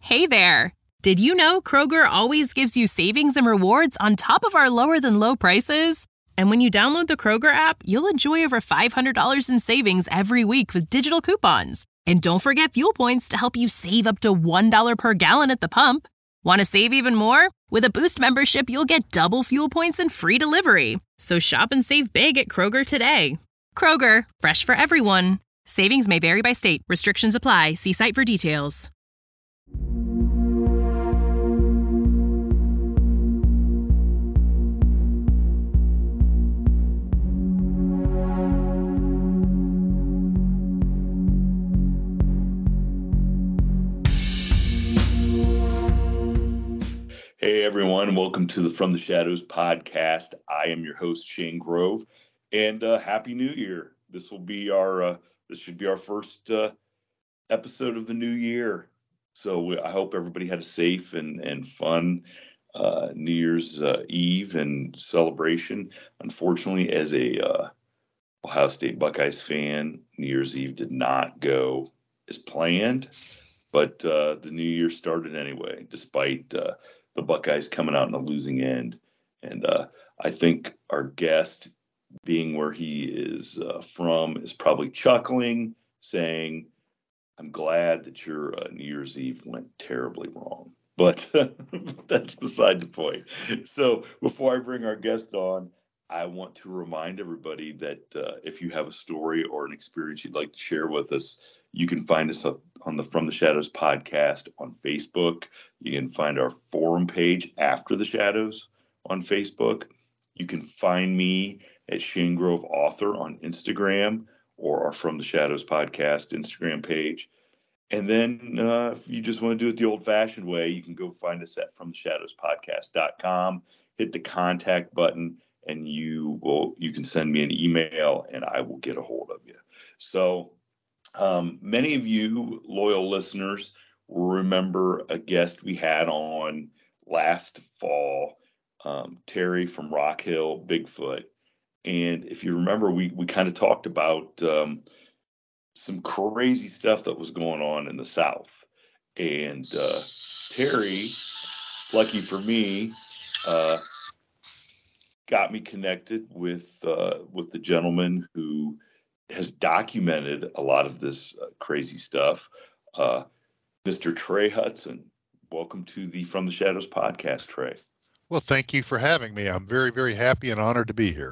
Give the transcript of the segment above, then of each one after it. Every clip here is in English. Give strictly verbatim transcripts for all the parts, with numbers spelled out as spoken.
Hey there! Did you know Kroger always gives you savings and rewards on top of our lower-than-low prices? And when you download the Kroger app, you'll enjoy over five hundred dollars in savings every week with digital coupons. And don't forget fuel points to help you save up to one dollar per gallon at the pump. Want to save even more? With a Boost membership, you'll get double fuel points and free delivery. So shop and save big at Kroger today. Kroger, fresh for everyone. Savings may vary by state. Restrictions apply. See site for details. Hey everyone, welcome to the From the Shadows podcast. I am your host, Shane Grove, and uh, Happy New Year. This will be our, uh, this should be our first uh, episode of the new year. So we, I hope everybody had a safe and, and fun uh, New Year's uh, Eve and celebration. Unfortunately, as a uh, Ohio State Buckeyes fan, New Year's Eve did not go as planned, but uh, the new year started anyway, despite uh, the Buckeyes coming out on the losing end. And uh, I think our guest, being where he is uh, from, is probably chuckling, saying, I'm glad that your uh, New Year's Eve went terribly wrong. But that's beside the point. So before I bring our guest on, I want to remind everybody that uh, if you have a story or an experience you'd like to share with us, you can find us up on the From the Shadows podcast on Facebook. You can find our forum page, After the Shadows, on Facebook. You can find me at Shane Grove Author on Instagram, or our From the Shadows podcast Instagram page. And then uh, if you just want to do it the old-fashioned way, you can go find us at from the shadows podcast dot com, hit the contact button, and you will you can send me an email, and I will get a hold of you. So Um, many of you loyal listeners will remember a guest we had on last fall, um, Terry from Rock Hill Bigfoot. And if you remember, we, we kind of talked about um, some crazy stuff that was going on in the South. And uh, Terry, lucky for me, uh, got me connected with uh, with the gentleman who has documented a lot of this uh, crazy stuff. Uh, Mister Trey Hudson, welcome to the From the Shadows podcast, Trey. Well, thank you for having me. I'm very, very happy and honored to be here.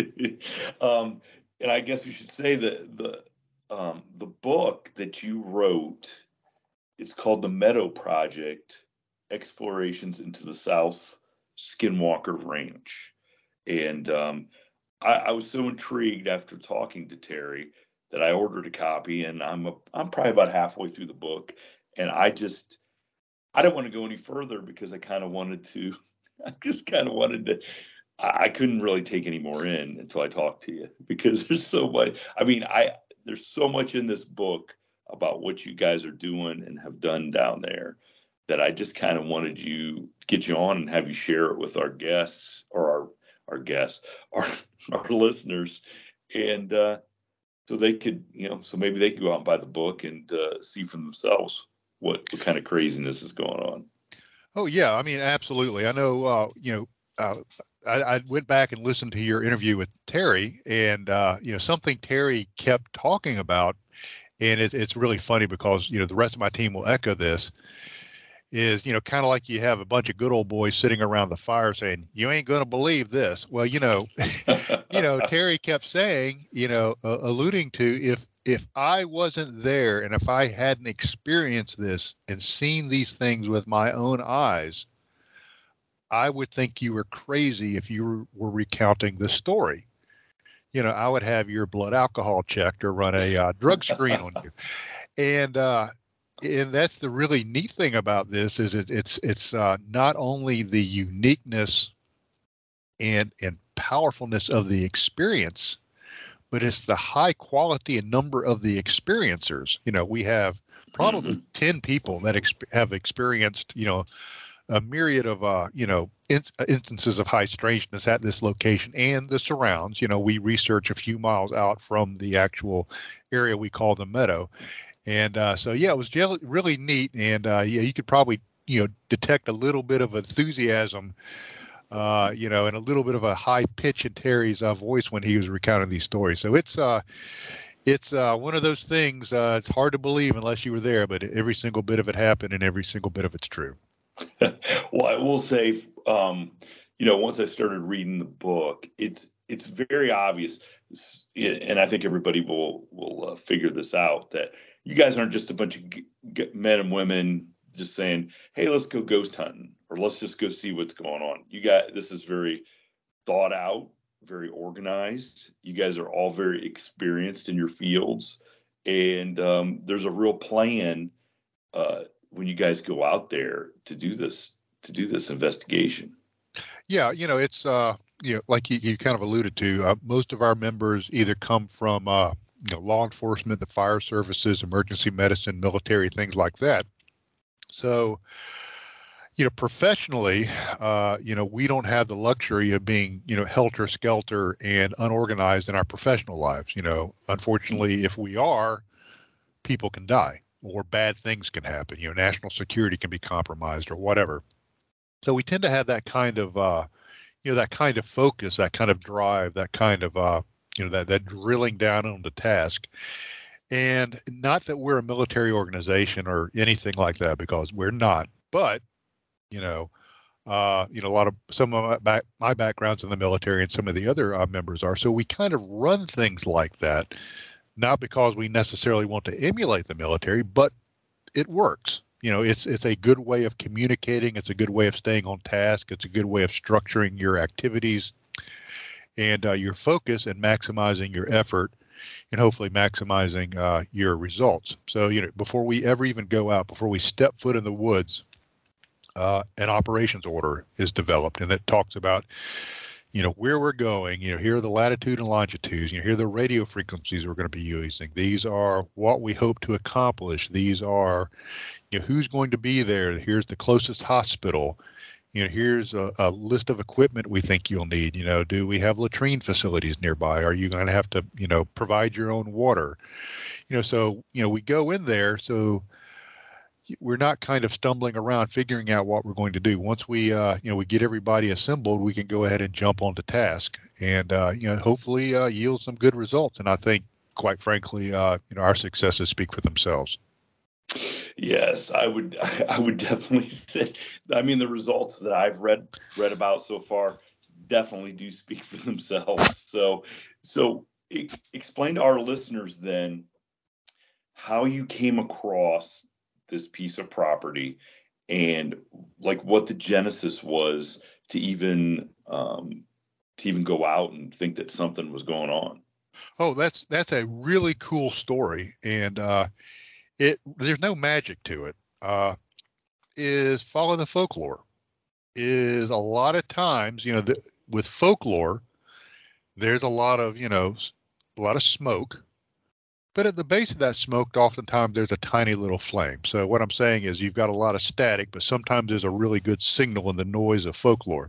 um, and I guess we should say that the um, the book that you wrote, it's called The Meadow Project, Explorations into the South Skinwalker Ranch. And um, I, I was so intrigued after talking to Terry that I ordered a copy, and I'm a, I'm probably about halfway through the book, and I just I don't want to go any further because I kind of wanted to. I just kind of wanted to. I, I couldn't really take any more in until I talked to you because there's so much. I mean, I there's so much in this book about what you guys are doing and have done down there that I just kind of wanted you get you on and have you share it with our guests or our. our guests, our, our listeners, and uh, so they could, you know, so maybe they could go out and buy the book and uh, see for themselves what, what kind of craziness is going on. Oh, yeah. I mean, absolutely. I know, uh, you know, uh, I, I went back and listened to your interview with Terry, and, uh, you know, something Terry kept talking about, and it, it's really funny because, you know, the rest of my team will echo this, is, you know, kind of like you have a bunch of good old boys sitting around the fire saying, you ain't going to believe this. Well, you know, you know, Terry kept saying, you know, uh, alluding to if if I wasn't there and if I hadn't experienced this and seen these things with my own eyes, I would think you were crazy if you were, were recounting the story. You know, I would have your blood alcohol checked or run a uh, drug screen on you. And, uh, And that's the really neat thing about this is it, it's it's uh, not only the uniqueness and and powerfulness of the experience, but it's the high quality and number of the experiencers. You know, we have probably mm-hmm. ten people that exp- have experienced, you know, a myriad of, uh, you know, in- instances of high strangeness at this location and the surrounds. You know, we research a few miles out from the actual area we call the Meadow. And uh, so, yeah, it was gel- really neat. And uh, yeah, you could probably, you know, detect a little bit of enthusiasm, uh, you know, and a little bit of a high pitch in Terry's uh, voice when he was recounting these stories. So it's uh, it's uh, one of those things. Uh, it's hard to believe unless you were there, but every single bit of it happened, and every single bit of it's true. Well, I will say, um, you know, once I started reading the book, it's it's very obvious, and I think everybody will will uh, figure this out, that you guys aren't just a bunch of g- g- men and women just saying, "Hey, let's go ghost hunting," or "Let's just go see what's going on." You got this is very thought out, very organized. You guys are all very experienced in your fields, and um, there's a real plan uh, when you guys go out there to do this to do this investigation. Yeah, you know, it's uh, you know, like you, you kind of alluded to. Uh, most of our members either come from uh, you know, law enforcement, the fire services, emergency medicine, military, things like that. So, you know, professionally, uh, you know, we don't have the luxury of being, you know, helter-skelter and unorganized in our professional lives. You know, unfortunately, if we are, people can die or bad things can happen. You know, national security can be compromised or whatever. So we tend to have that kind of, uh, you know, that kind of focus, that kind of drive, that kind of, uh, you know, that that drilling down on the task. And not that we're a military organization or anything like that, because we're not. But you know, uh, you know, a lot of some of my, back, my background's in the military, and some of the other uh, members are. So we kind of run things like that, not because we necessarily want to emulate the military, but it works. You know, it's it's a good way of communicating. It's a good way of staying on task. It's a good way of structuring your activities and uh, your focus, and maximizing your effort, and hopefully maximizing uh, your results. So, you know, before we ever even go out, before we step foot in the woods, uh, an operations order is developed, and that talks about, you know, where we're going. You know, here are the latitude and longitudes. You know, here are the radio frequencies we're going to be using. These are what we hope to accomplish. These are, you know, who's going to be there. Here's the closest hospital. You know, here's a, a list of equipment we think you'll need. You know, do we have latrine facilities nearby? Are you going to have to, you know, provide your own water? You know, so, you know, we go in there, so we're not kind of stumbling around figuring out what we're going to do. Once we, uh, you know, we get everybody assembled, we can go ahead and jump onto task, and, uh, you know, hopefully uh, yield some good results. And I think, quite frankly, uh, you know, our successes speak for themselves. Yes, I would. I would definitely say. I mean, the results that I've read read about so far definitely do speak for themselves. So, so e- explain to our listeners then how you came across this piece of property, and like what the genesis was to even um, to even go out and think that something was going on. Oh, that's that's a really cool story, and uh, it there's no magic to it. Uh, is follow the folklore. Is a lot of times, you know, the, with folklore, there's a lot of, you know, a lot of smoke, but at the base of that smoke, oftentimes there's a tiny little flame. So what I'm saying is, you've got a lot of static, but sometimes there's a really good signal in the noise of folklore.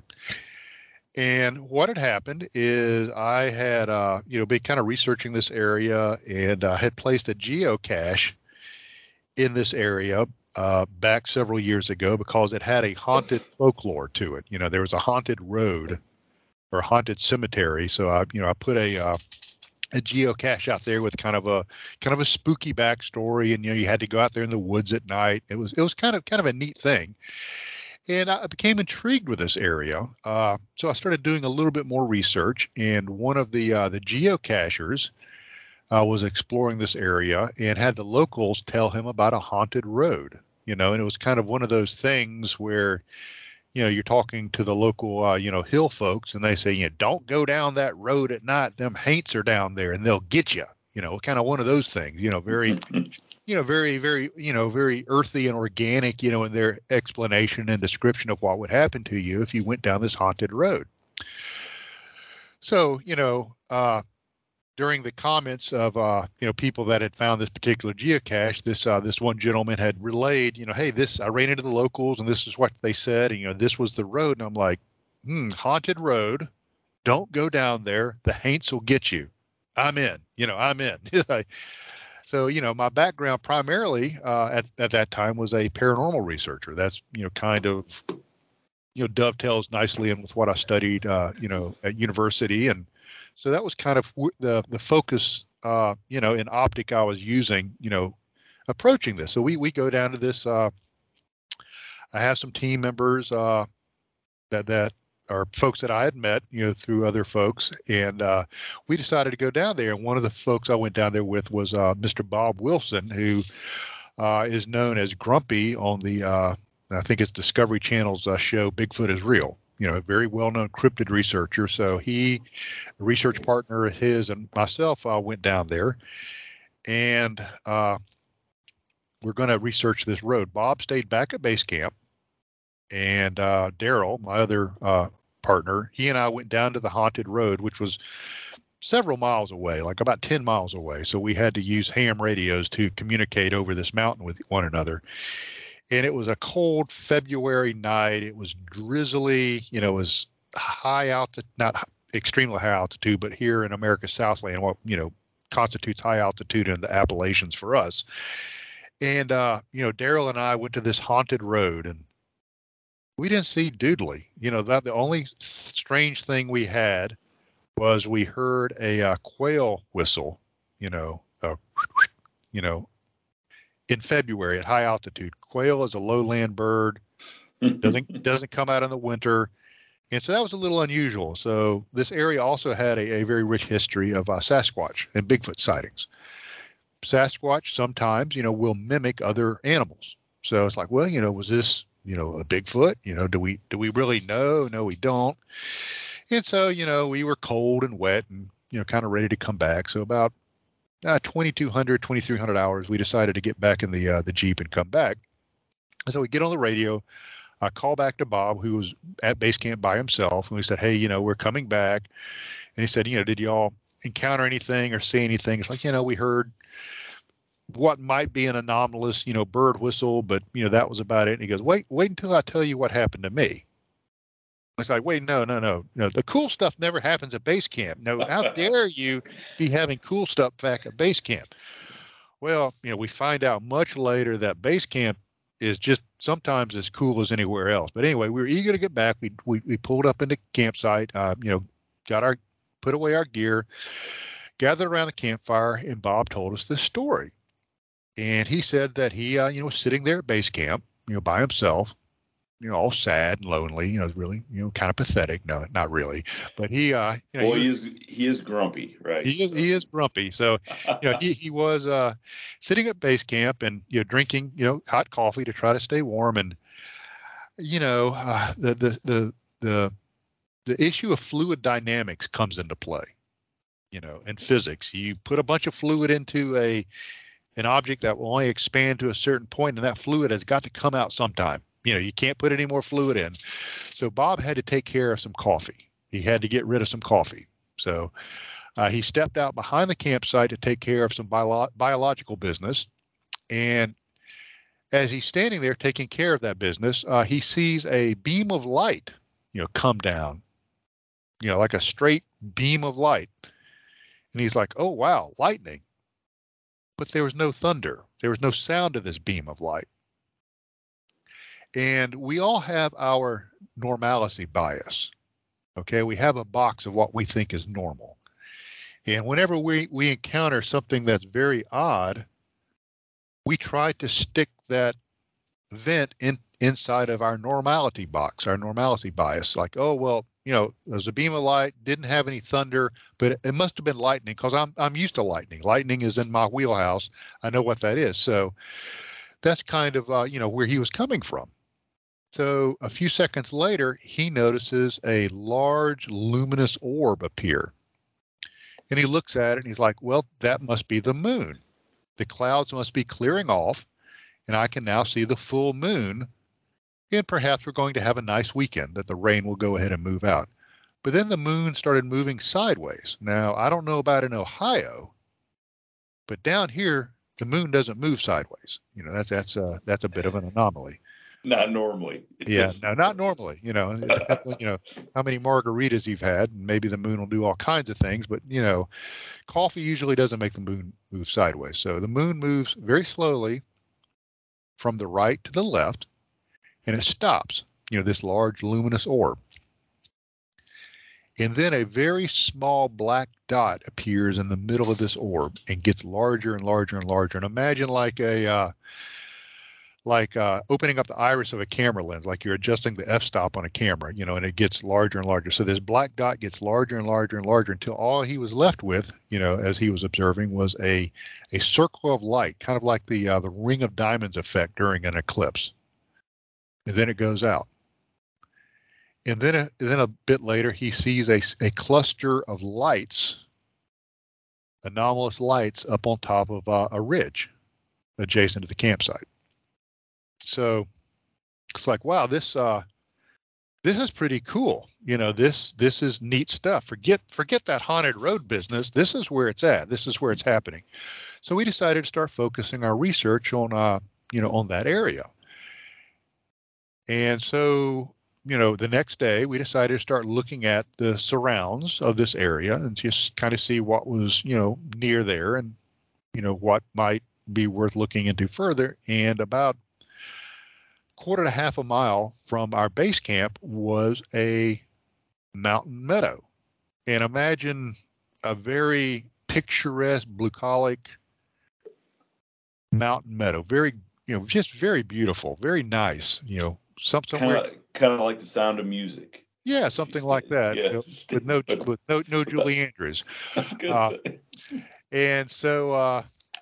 And what had happened is I had, uh, you know, been kind of researching this area, and I uh, had placed a geocache in this area uh, back several years ago because it had a haunted folklore to it. You know, there was a haunted road or haunted cemetery. So I, you know, I put a uh, a geocache out there with kind of a kind of a spooky backstory, and you know, you had to go out there in the woods at night. It was it was kind of kind of a neat thing. And I became intrigued with this area, uh, so I started doing a little bit more research. And one of the uh, the geocachers uh, was exploring this area and had the locals tell him about a haunted road. You know, and it was kind of one of those things where, you know, you're talking to the local, uh, you know, hill folks, and they say, you know, don't go down that road at night. Them haints are down there, and they'll get you. You know, kind of one of those things. You know, very. you know, very, very, you know, very earthy and organic, you know, in their explanation and description of what would happen to you if you went down this haunted road. So, you know, uh, during the comments of, uh, you know, people that had found this particular geocache, this, uh, this one gentleman had relayed, you know, hey, this, I ran into the locals and this is what they said. And, you know, this was the road. And I'm like, hmm, haunted road. Don't go down there. The haints will get you. I'm in, you know, I'm in. So, you know, my background primarily uh, at, at that time was a paranormal researcher. That's, you know, kind of, you know, dovetails nicely in with what I studied, uh, you know, at university. And so that was kind of the, the focus, uh, you know, in optic I was using, you know, approaching this. So we, we go down to this, uh, I have some team members uh, that, that are folks that I had met, you know, through other folks. And uh, we decided to go down there. And one of the folks I went down there with was uh, Mister Bob Wilson, who uh, is known as Grumpy on the, uh, I think it's Discovery Channel's uh, show, Bigfoot is Real. You know, a very well-known cryptid researcher. So he, a research partner of his, and myself uh, went down there. And uh, we're going to research this road. Bob stayed back at base camp. And uh, Daryl, my other uh, partner, he and I went down to the haunted road, which was several miles away, like about ten miles away. So we had to use ham radios to communicate over this mountain with one another. And it was a cold February night. It was drizzly, you know, it was high altitude, not extremely high altitude, but here in America's Southland, what, you know, constitutes high altitude in the Appalachians for us. And, uh, you know, Daryl and I went to this haunted road, and we didn't see doodly. You know, that the only strange thing we had was we heard a uh, quail whistle, you know, uh, you know, in February at high altitude. Quail is a lowland bird, doesn't doesn't come out in the winter. And so that was a little unusual. So this area also had a, a very rich history of uh, Sasquatch and Bigfoot sightings. Sasquatch sometimes, you know, will mimic other animals. So it's like, well, you know, was this, you know, a Bigfoot? You know, do we do we really know? No, we don't. And so, you know, we were cold and wet and, you know, kind of ready to come back. So about uh, twenty-two hundred, twenty-three hundred hours, we decided to get back in the uh, the Jeep and come back. And so we get on the radio. I call back to Bob, who was at base camp by himself, and we said, hey, you know, we're coming back. And he said, you know, did y'all encounter anything or see anything? It's like, you know, we heard what might be an anomalous, you know, bird whistle, but, you know, that was about it. And he goes, wait, wait until I tell you what happened to me. It's like, wait, no, no, no, no. The cool stuff never happens at base camp. No, how dare you be having cool stuff back at base camp? Well, you know, we find out much later that base camp is just sometimes as cool as anywhere else. But anyway, we were eager to get back. We we, we pulled up into campsite, uh, you know, got our, put away our gear, gathered around the campfire, and Bob told us this story. And he said that he, uh, you know, was sitting there at base camp, you know, by himself, you know, all sad and lonely, you know, really, you know, kind of pathetic. No, not really. But he, uh, you know, well, he, he was, is, he is grumpy, right? He is, he is grumpy. So, you know, he, he was uh, sitting at base camp and, you know, drinking, you know, hot coffee to try to stay warm. And, you know, uh, the, the, the, the, the issue of fluid dynamics comes into play, you know, in physics. You put a bunch of fluid into a, an object that will only expand to a certain point, and that fluid has got to come out sometime. You know, you can't put any more fluid in. So Bob had to take care of some coffee. He had to get rid of some coffee. So uh, he stepped out behind the campsite to take care of some bio- biological business. And as he's standing there taking care of that business, uh, he sees a beam of light, you know, come down, you know, like a straight beam of light. And he's like, oh, wow, lightning. But there was no thunder. There was no sound of this beam of light. And we all have our normalcy bias. Okay, we have a box of what we think is normal. And whenever we, we encounter something that's very odd, we try to stick that event in inside of our normality box, our normality bias. Like, oh, well, you know, there's a beam of light, didn't have any thunder, but it, it must have been lightning because I'm I'm used to lightning. Lightning is in my wheelhouse. I know what that is. So that's kind of, uh, you know, where he was coming from. So a few seconds later, he notices a large luminous orb appear. And he looks at it and he's like, well, that must be the moon. The clouds must be clearing off, and I can now see the full moon. And perhaps we're going to have a nice weekend that the rain will go ahead and move out. But then the moon started moving sideways. Now, I don't know about in Ohio, but down here, the moon doesn't move sideways. You know, that's that's a, that's a bit of an anomaly. Not normally. Yeah, no, not normally. You know, it depends on, you know, how many margaritas you've had, and maybe the moon will do all kinds of things. But you know, coffee usually doesn't make the moon move sideways. So the moon moves very slowly from the right to the left, and it stops. You know, this large luminous orb, and then a very small black dot appears in the middle of this orb and gets larger and larger and larger. And imagine like a uh, like uh, opening up the iris of a camera lens, like you're adjusting the f-stop on a camera, you know, and it gets larger and larger. So this black dot gets larger and larger and larger until all he was left with, you know, as he was observing, was a a circle of light, kind of like the uh, the ring of diamonds effect during an eclipse. And then it goes out. And then a, then a bit later, he sees a, a cluster of lights, anomalous lights, up on top of uh, a ridge adjacent to the campsite. So it's like, wow, this uh, this is pretty cool. You know, this this is neat stuff. Forget forget that haunted road business. This is where it's at. This is where it's happening. So we decided to start focusing our research on uh, you know, on that area. And so, you know, the next day we decided to start looking at the surrounds of this area and just kind of see what was, you know, near there and, you know, what might be worth looking into further. And about quarter to half a mile from our base camp was a mountain meadow. And imagine a very picturesque, bucolic mountain meadow. Very, you know, just very beautiful, very nice, you know, some, somewhere. Kind of, kind of like The Sound of Music. Yeah, something like that. Yeah, You know, with no, with no, no Julie Andrews. I was gonna uh, say. And so, uh,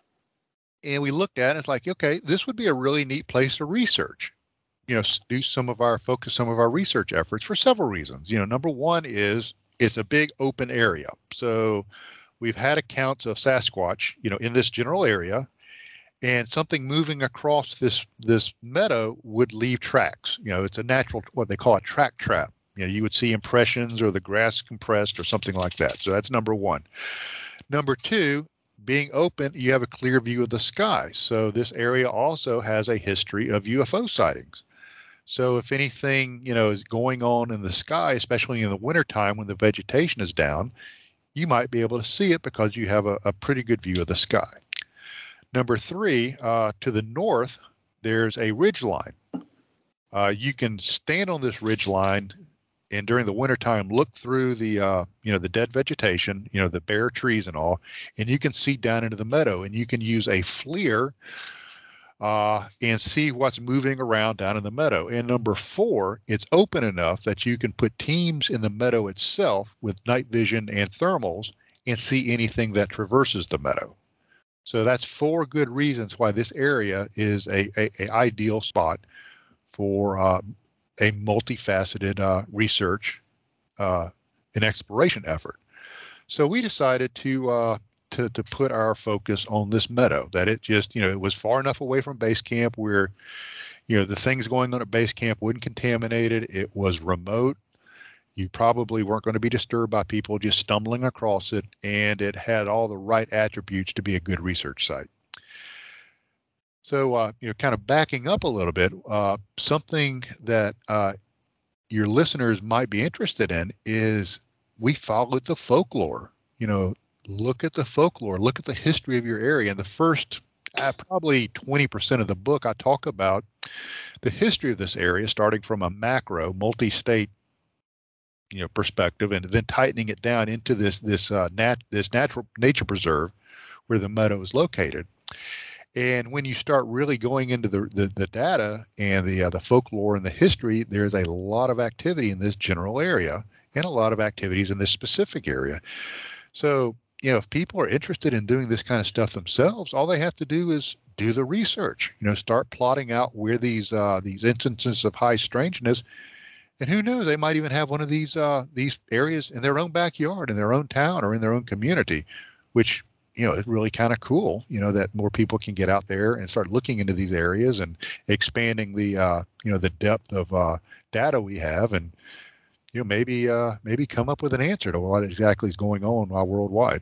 and we looked at it, it's like, okay, this would be a really neat place to research. You know, do some of our focus, some of our research efforts for several reasons. You know, number one is it's a big open area. So we've had accounts of Sasquatch, you know, in this general area, and something moving across this this meadow would leave tracks. You know, it's a natural, what they call a track trap. You know, you would see impressions or the grass compressed or something like that. So that's number one. Number two, being open, you have a clear view of the sky. So this area also has a history of U F O sightings. So if anything, you know, is going on in the sky, especially in the wintertime when the vegetation is down, you might be able to see it because you have a, a pretty good view of the sky. Number three, uh, to the north, there's a ridge line. Uh, you can stand on this ridge line and during the wintertime look through the, uh, you know, the dead vegetation, you know, the bare trees and all, and you can see down into the meadow, and you can use a FLIR uh, and see what's moving around down in the meadow. And number four, it's open enough that you can put teams in the meadow itself with night vision and thermals and see anything that traverses the meadow. So that's four good reasons why this area is a, a, a ideal spot for uh, a multifaceted uh, research uh, and exploration effort. So we decided to uh, to to put our focus on this meadow. That it just, you know, it was far enough away from base camp where, you know, the things going on at base camp wouldn't contaminate it. It was remote. You probably weren't going to be disturbed by people just stumbling across it, and it had all the right attributes to be a good research site. So, uh, you know, kind of backing up a little bit, uh, something that uh, your listeners might be interested in is we followed the folklore. You know, look at the folklore, look at the history of your area. And the first uh, probably twenty percent of the book, I talk about the history of this area, starting from a macro, multi-state, you know, perspective, and then tightening it down into this this uh, nat this natural nature preserve where the meadow is located. And when you start really going into the the, the data and the uh, the folklore and the history, there's a lot of activity in this general area and a lot of activities in this specific area. So, you know, if people are interested in doing this kind of stuff themselves, all they have to do is do the research. You know, start plotting out where these uh, these instances of high strangeness. And who knows, they might even have one of these uh, these areas in their own backyard, in their own town, or in their own community, which, you know, is really kind of cool, you know, that more people can get out there and start looking into these areas and expanding the, uh, you know, the depth of uh, data we have, and, you know, maybe uh, maybe come up with an answer to what exactly is going on uh, worldwide.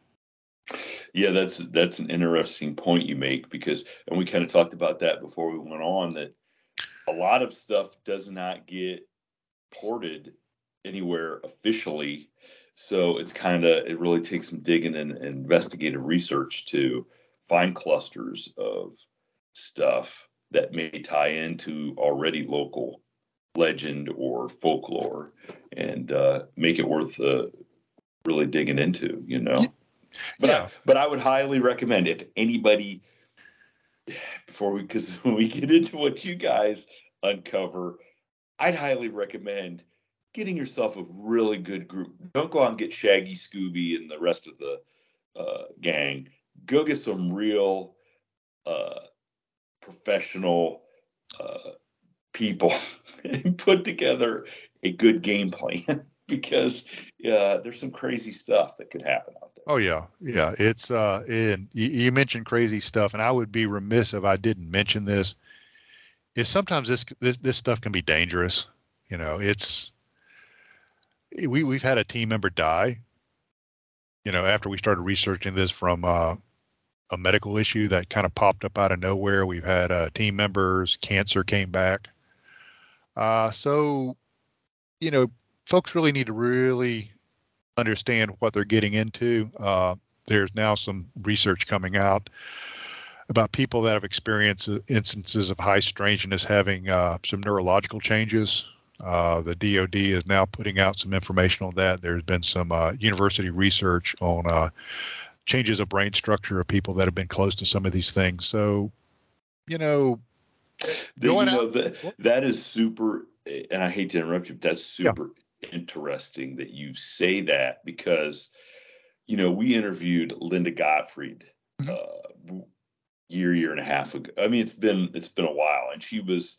Yeah, that's that's an interesting point you make, because, and we kind of talked about that before we went on, that a lot of stuff does not get ported anywhere officially. So it's kind of, it really takes some digging and, and investigative research to find clusters of stuff that may tie into already local legend or folklore and uh, make it worth uh, really digging into, you know. But yeah. I, but I would highly recommend, if anybody, before we, because when we get into what you guys uncover, I'd highly recommend getting yourself a really good group. Don't go out and get Shaggy, Scooby, and the rest of the uh, gang. Go get some real uh, professional uh, people and put together a good game plan, because uh, there's some crazy stuff that could happen out there. Oh yeah, yeah. It's uh, and you, you mentioned crazy stuff, and I would be remiss if I didn't mention this. Is sometimes this this this stuff can be dangerous. You know, it's we we've had a team member die. You know, after we started researching this from uh, a medical issue that kind of popped up out of nowhere. We've had uh, team members, cancer came back. Uh, so, you know, folks really need to really understand what they're getting into. Uh, there's now some research coming out about people that have experienced instances of high strangeness having uh, some neurological changes. Uh, the D O D is now putting out some information on that. There's been some uh, university research on uh, changes of brain structure of people that have been close to some of these things. So, you know, you know that, that is super, and I hate to interrupt you, but that's super yeah. interesting that you say that, because, you know, we interviewed Linda Gottfried mm-hmm. uh, year, year and a half ago. I mean, it's been, it's been a while, and she was,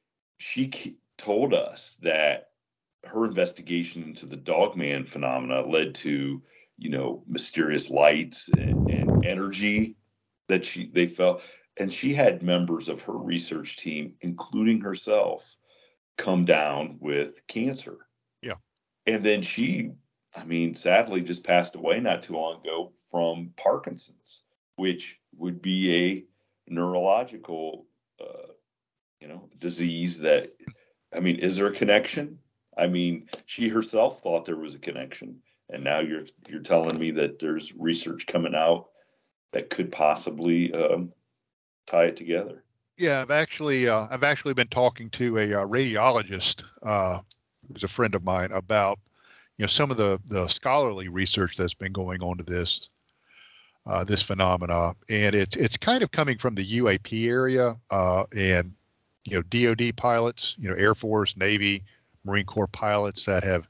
she told us that her investigation into the Dogman phenomena led to, you know, mysterious lights and, and energy that she they felt. And she had members of her research team, including herself, come down with cancer. Yeah. And then she, I mean, sadly just passed away not too long ago from Parkinson's, which would be a neurological, uh, you know, disease that, I mean, is there a connection? I mean, she herself thought there was a connection, and now you're you're telling me that there's research coming out that could possibly um, tie it together. Yeah, I've actually uh, I've actually been talking to a uh, radiologist uh, who's a friend of mine about, you know, some of the the scholarly research that's been going on to this uh, this phenomena, and it's it's kind of coming from the U A P area uh, and. You know, D O D pilots, you know, Air Force, Navy, Marine Corps pilots that have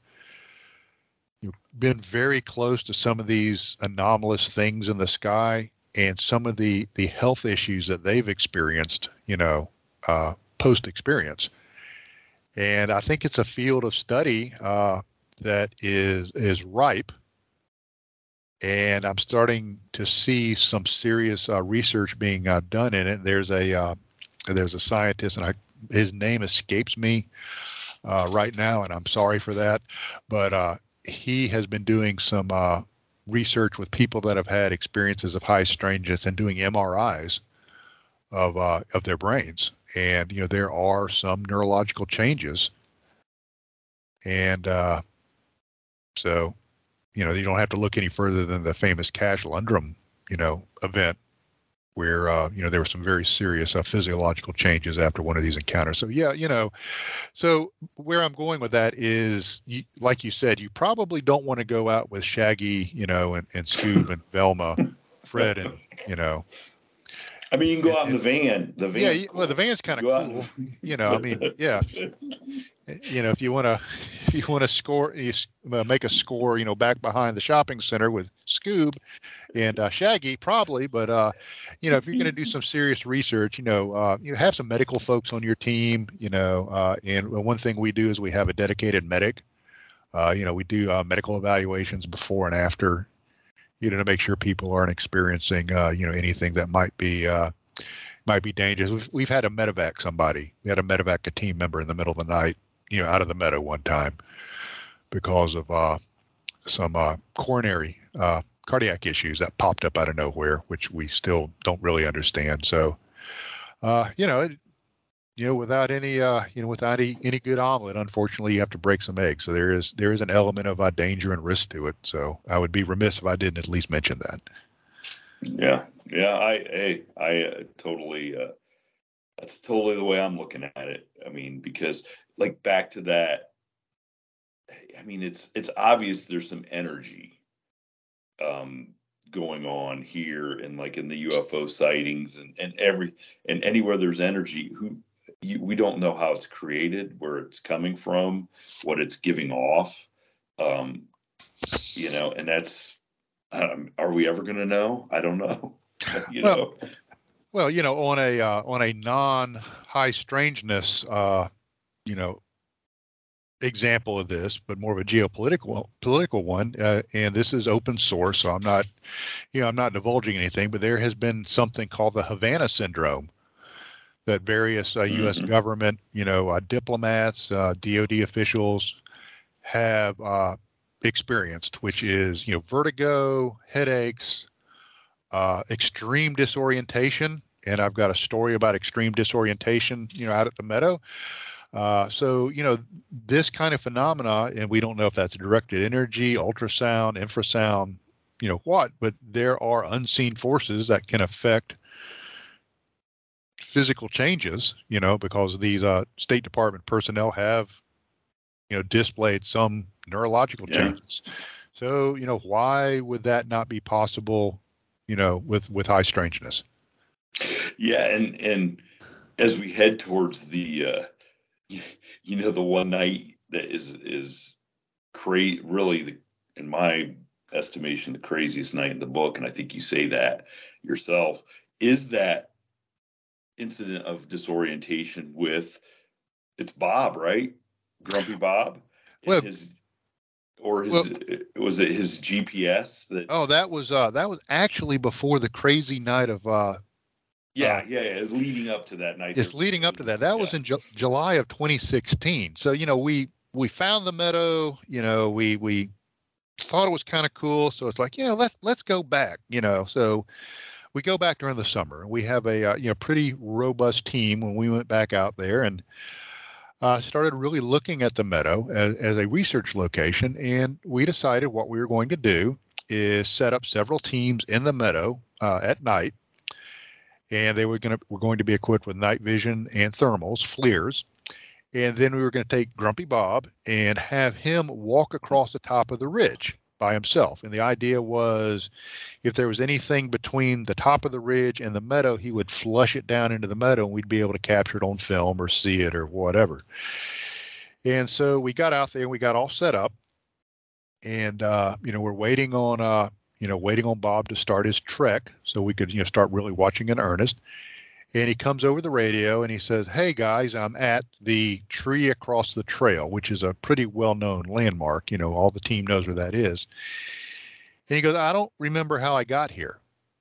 you know, been very close to some of these anomalous things in the sky, and some of the, the health issues that they've experienced, you know, uh, post-experience. And I think it's a field of study uh, that is is ripe. And I'm starting to see some serious uh, research being uh, done in it. There's a uh, There's a scientist, and I, his name escapes me uh, right now, and I'm sorry for that. But uh, he has been doing some uh, research with people that have had experiences of high strangeness and doing M R Is of uh, of their brains. And you know, there are some neurological changes, and uh, so you know, you don't have to look any further than the famous Cash Lundgren, you know, event, where, uh, you know, there were some very serious uh, physiological changes after one of these encounters. So, yeah, you know, so where I'm going with that is, you, like you said, you probably don't want to go out with Shaggy, you know, and, and Scoob and Velma, Fred, and, you know. I mean, you can go out in the van. The van. Yeah, well, the van's kind of cool. You know, I mean, yeah. You know, if you want to, if you want to score, you make a score, you know, back behind the shopping center with Scoob and uh, Shaggy, probably. But uh, you know, if you're going to do some serious research, you know, uh, you have some medical folks on your team. You know, uh, and one thing we do is we have a dedicated medic. Uh, you know, we do uh, medical evaluations before and after, you know, to make sure people aren't experiencing, uh, you know, anything that might be uh, might be dangerous. We've, we've had a medevac somebody. We had a medevac a team member in the middle of the night, you know, out of the meadow one time because of uh, some uh, coronary uh, cardiac issues that popped up out of nowhere, which we still don't really understand. So, uh, you know, it, you know, without any, uh, you know, without any, any good omelet, unfortunately, you have to break some eggs. So there is there is an element of uh, danger and risk to it. So I would be remiss if I didn't at least mention that. Yeah, yeah, I, I, I uh, totally. Uh, that's totally the way I'm looking at it. I mean, because like back to that. I mean, it's it's obvious there's some energy um, going on here, and like in the U F O sightings, and and every and anywhere there's energy, who you, we don't know how it's created, where it's coming from, what it's giving off, um, you know, and that's. Um, are we ever going to know? I don't know. you well, know. Well, you know, on a uh, on a non high strangeness, uh, you know. example of this, but more of a geopolitical political one, uh, and this is open source, so I'm not, you know, I'm not divulging anything. But there has been something called the Havana syndrome that various uh, U S Mm-hmm. government, you know, uh, diplomats, uh, D O D officials have uh, experienced, which is, you know, vertigo, headaches, uh, extreme disorientation, and I've got a story about extreme disorientation, you know, out at the Meadow. Uh, so, you know, this kind of phenomena, and we don't know if that's directed energy, ultrasound, infrasound, you know, what, but there are unseen forces that can affect physical changes, you know, because these uh, State Department personnel have, you know, displayed some neurological Yeah. changes. So, you know, why would that not be possible, you know, with, with high strangeness? Yeah. And, and as we head towards the, uh, you know, the one night that is is cra- really, the, in my estimation, the craziest night in the book, and I think you say that yourself, is that incident of disorientation with, it's Bob, right? Grumpy Bob? Well, his, or his, well, was it his G P S? That? Oh, that was uh, that was actually before the crazy night of uh, Yeah, Uh, yeah, yeah. It's leading up to that night. it's There- leading up to that. That yeah. was in Ju- July of twenty sixteen. So, you know, we we found the Meadow. You know, we we thought it was kind of cool. So it's like, you know, let's let's go back. You know, so we go back during the summer. We have a uh, you know pretty robust team when we went back out there and uh, started really looking at the Meadow as, as a research location. And we decided what we were going to do is set up several teams in the Meadow uh, at night. And they were going to were going to be equipped with night vision and thermals, FLIRs. And then we were going to take Grumpy Bob and have him walk across the top of the ridge by himself. And the idea was if there was anything between the top of the ridge and the Meadow, he would flush it down into the Meadow and we'd be able to capture it on film or see it or whatever. And so we got out there and we got all set up. And, uh, you know, we're waiting on, uh, you know, waiting on Bob to start his trek so we could, you know, start really watching in earnest. And he comes over the radio and he says, "Hey guys, I'm at the tree across the trail," which is a pretty well-known landmark. You know, all the team knows where that is. And he goes, "I don't remember how I got here."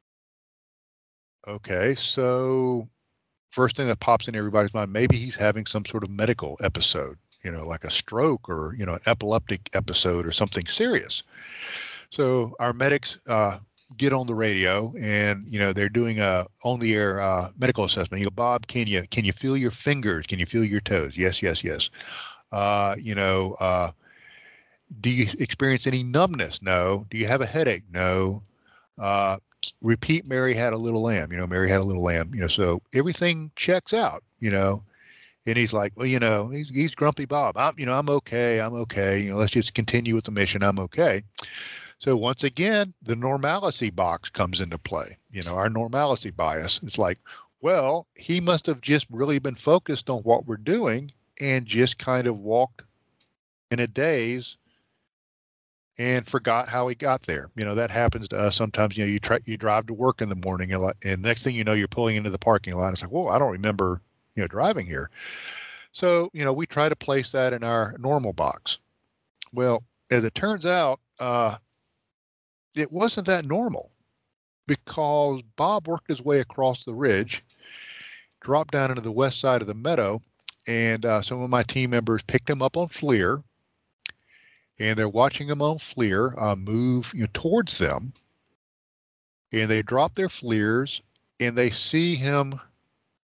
Okay, so first thing that pops in everybody's mind, maybe he's having some sort of medical episode, you know, like a stroke or, you know, an epileptic episode or something serious. So our medics uh, get on the radio and, you know, they're doing a on the air uh, medical assessment. You go, "Bob, can you, can you feel your fingers? Can you feel your toes?" "Yes, yes, yes." Uh, you know, uh, "Do you experience any numbness?" "No." "Do you have a headache?" "No." Uh, repeat, "Mary had a little lamb." You know, "Mary had a little lamb." You know, so everything checks out, you know. And he's like, "Well, you know, he's, he's Grumpy Bob. I'm, you know, I'm okay. I'm okay. You know, let's just continue with the mission. I'm okay." So once again, the normalcy box comes into play, you know, our normalcy bias. It's like, well, he must have just really been focused on what we're doing and just kind of walked in a daze and forgot how he got there. You know, that happens to us sometimes. You know, you try, you drive to work in the morning and, and next thing you know, you're pulling into the parking lot. It's like, whoa, I don't remember, you know, driving here. So, you know, we try to place that in our normal box. Well, as it turns out, uh, it wasn't that normal because Bob worked his way across the ridge, dropped down into the west side of the Meadow, and uh, some of my team members picked him up on FLIR, and they're watching him on FLIR uh, move, you know, towards them, and they drop their FLIRs, and they see him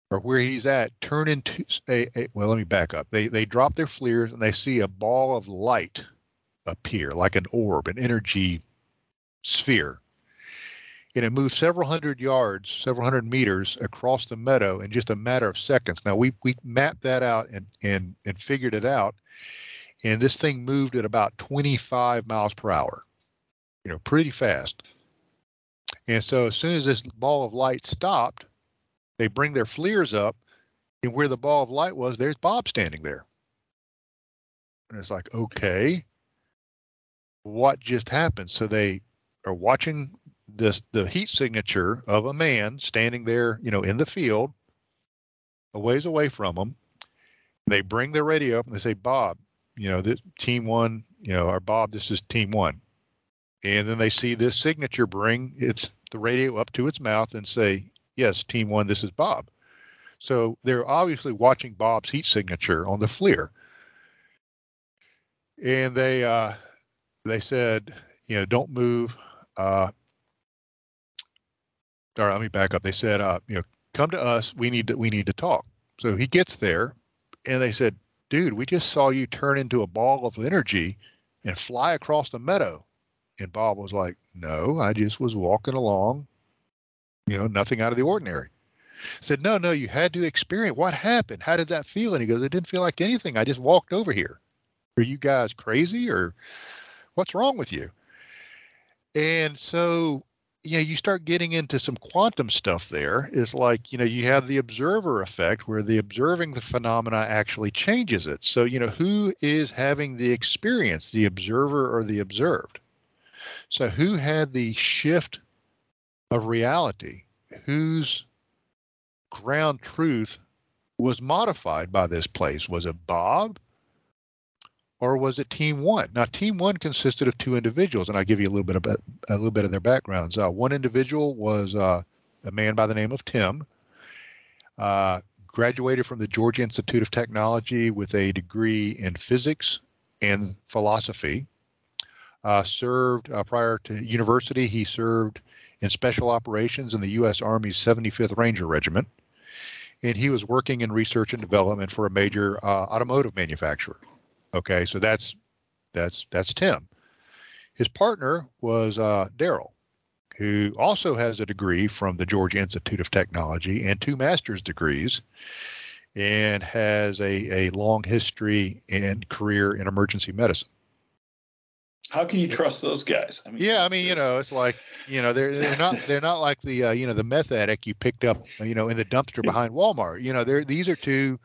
or where he's at turn into a, a well, let me back up. They they drop their FLIRs and they see a ball of light appear, like an orb, an energy sphere. And it moves several hundred yards, several hundred meters across the meadow in just a matter of seconds. Now we we mapped that out and and and figured it out. And this thing moved at about twenty-five miles per hour, you know, pretty fast. And so as soon as this ball of light stopped, they bring their FLIRs up, and where the ball of light was, there's Bob standing there. And it's like, okay, what just happened? So they are watching this, the heat signature of a man standing there, you know, in the field, a ways away from them. They bring their radio up and they say, Bob, you know, this team one, you know, or Bob, this is team one. And then they see this signature bring its the radio up to its mouth and say, yes, team one, this is Bob. So they're obviously watching Bob's heat signature on the FLIR. And they uh, they said, you know, don't move. Uh, all right, let me back up. They said, uh, you know, come to us. We need to we need to talk. So he gets there, and they said, dude, we just saw you turn into a ball of energy and fly across the meadow. And Bob was like, no, I just was walking along, you know, nothing out of the ordinary. I said, no, no, you had to experience. What happened? How did that feel? And he goes, it didn't feel like anything. I just walked over here. Are you guys crazy or what's wrong with you? And so, you know, you start getting into some quantum stuff there. It's like, you know, you have the observer effect where the observing the phenomena actually changes it. So, you know, who is having the experience, the observer or the observed? So who had the shift of reality? Whose ground truth was modified by this place? Was it Bob or was it team one? Now, team one consisted of two individuals, and I'll give you a little bit of a little bit of their backgrounds. Uh, one individual was uh, a man by the name of Tim, uh, graduated from the Georgia Institute of Technology with a degree in physics and philosophy. Uh, served uh, prior to university. He served in special operations in the U S Army's seventy-fifth Ranger Regiment, and he was working in research and development for a major uh, automotive manufacturer. Okay, so that's that's that's Tim. His partner was uh, Daryl, who also has a degree from the Georgia Institute of Technology and two master's degrees, and has a, a long history and career in emergency medicine. How can you trust those guys? I mean, yeah, I mean, you know, it's like, you know, they're they're not they're not like the uh, you know, the meth addict you picked up, you know, in the dumpster behind Walmart. You know, they're these are two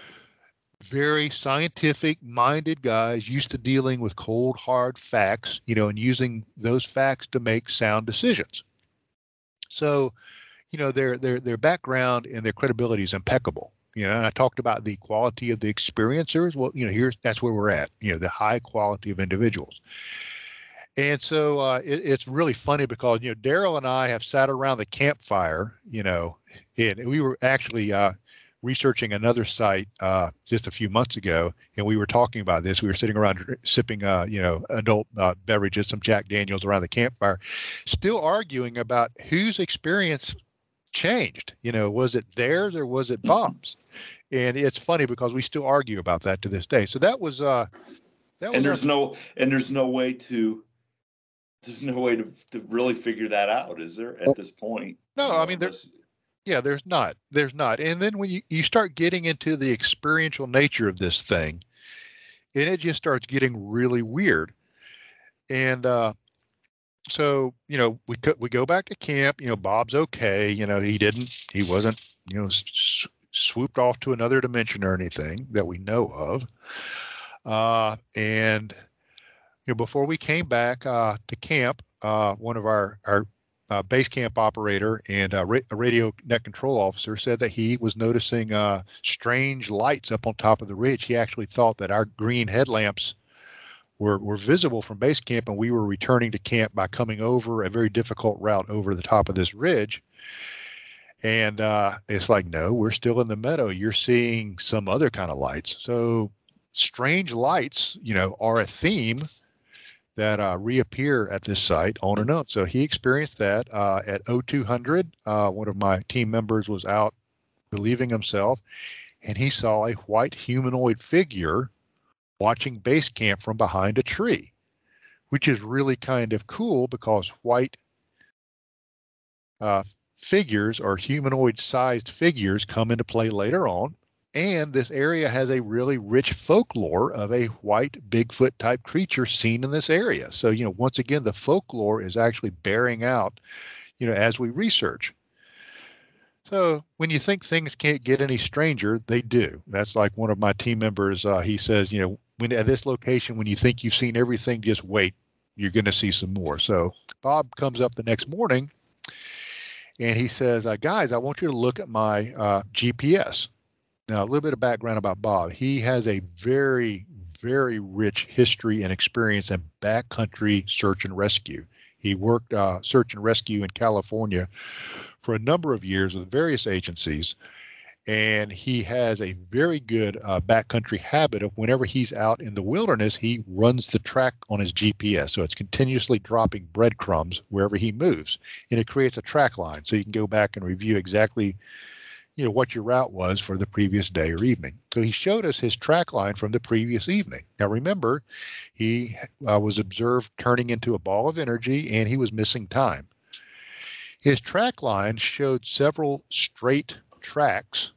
very scientific minded guys used to dealing with cold hard facts, you know, and using those facts to make sound decisions. So, you know, their their their background and their credibility is impeccable. You know, and I talked about the quality of the experiencers. Well, you know, here's that's where we're at, you know, the high quality of individuals. And so uh, it, it's really funny because, you know, Daryl and I have sat around the campfire, you know, and we were actually uh, researching another site uh, just a few months ago, and we were talking about this. We were sitting around sipping, uh, you know, adult uh, beverages, some Jack Daniels around the campfire, still arguing about whose experience changed. You know, was it theirs or was it Bob's? And it's funny because we still argue about that to this day. So that was uh that was and there's our, no and there's no way to there's no way to, to really figure that out, is there, at this point? No, I mean there's yeah, there's not. There's not. And then when you, you start getting into the experiential nature of this thing, and it just starts getting really weird. And uh So, you know, we co- we go back to camp, you know, Bob's okay. You know, he didn't, he wasn't, you know, s- swooped off to another dimension or anything that we know of. Uh, and, you know, before we came back uh, to camp, uh, one of our, our uh, base camp operator and uh, ra- a radio net control officer said that he was noticing uh, strange lights up on top of the ridge. He actually thought that our green headlamps Were, were visible from base camp, and we were returning to camp by coming over a very difficult route over the top of this ridge. And uh, it's like, no, we're still in the meadow. You're seeing some other kind of lights. So strange lights, you know, are a theme that uh, reappear at this site on and on. So he experienced that uh, at oh two hundred. Uh, one of my team members was out relieving himself, and he saw a white humanoid figure watching base camp from behind a tree, which is really kind of cool because white uh, figures or humanoid-sized figures come into play later on. And this area has a really rich folklore of a white Bigfoot-type creature seen in this area. So, you know, once again, the folklore is actually bearing out, you know, as we research. So when you think things can't get any stranger, they do. That's like one of my team members, uh, he says, you know, when at this location, when you think you've seen everything, just wait, you're going to see some more. So Bob comes up the next morning and he says, uh, guys, I want you to look at my uh, G P S. Now, a little bit of background about Bob. He has a very, very rich history and experience in backcountry search and rescue. He worked uh, search and rescue in California for a number of years with various agencies, and he has a very good uh, backcountry habit of whenever he's out in the wilderness, he runs the track on his G P S. So it's continuously dropping breadcrumbs wherever he moves, and it creates a track line. So you can go back and review exactly you know, what your route was for the previous day or evening. So he showed us his track line from the previous evening. Now, remember, he uh, was observed turning into a ball of energy and he was missing time. His track line showed several straight tracks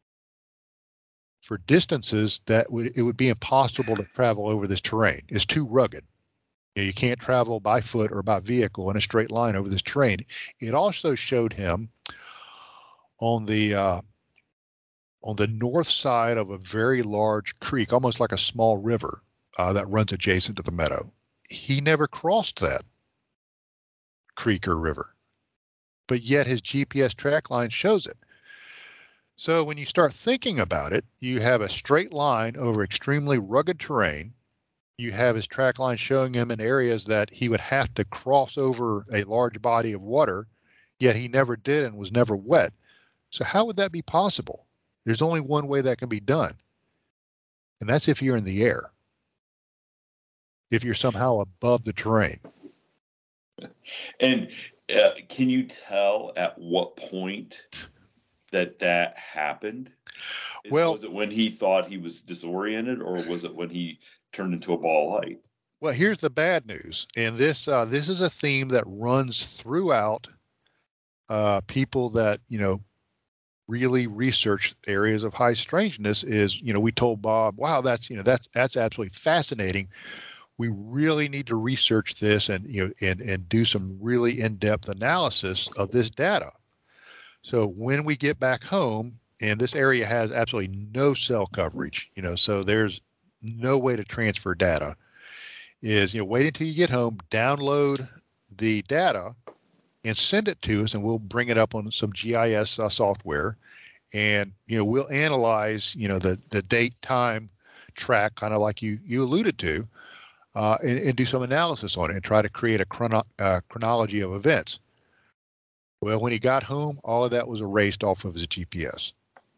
for distances that would it would be impossible to travel over this terrain. It's too rugged. You know, you can't travel by foot or by vehicle in a straight line over this terrain. It also showed him on the uh, on the north side of a very large creek, almost like a small river uh, that runs adjacent to the meadow. He never crossed that creek or river, but yet his G P S track line shows it. So when you start thinking about it, you have a straight line over extremely rugged terrain. You have his track line showing him in areas that he would have to cross over a large body of water, yet he never did and was never wet. So how would that be possible? There's only one way that can be done, and that's if you're in the air, if you're somehow above the terrain. And uh, can you tell at what point that that happened? Is, well, was it when he thought he was disoriented, or was it when he turned into a ball of light? Well, here's the bad news, and this uh, this is a theme that runs throughout uh, people that, you know, really research areas of high strangeness. Is, you know, we told Bob, wow, that's, you know, that's, that's absolutely fascinating. We really need to research this and, you know, and, and do some really in-depth analysis of this data. So when we get back home, and this area has absolutely no cell coverage, you know, so there's no way to transfer data, is, you know, wait until you get home, download the data and send it to us, and we'll bring it up on some G I S uh, software, and, you know, we'll analyze, you know, the the date time track, kind of like you you alluded to, uh, and, and do some analysis on it and try to create a chrono- uh, chronology of events. Well, when he got home, all of that was erased off of his G P S.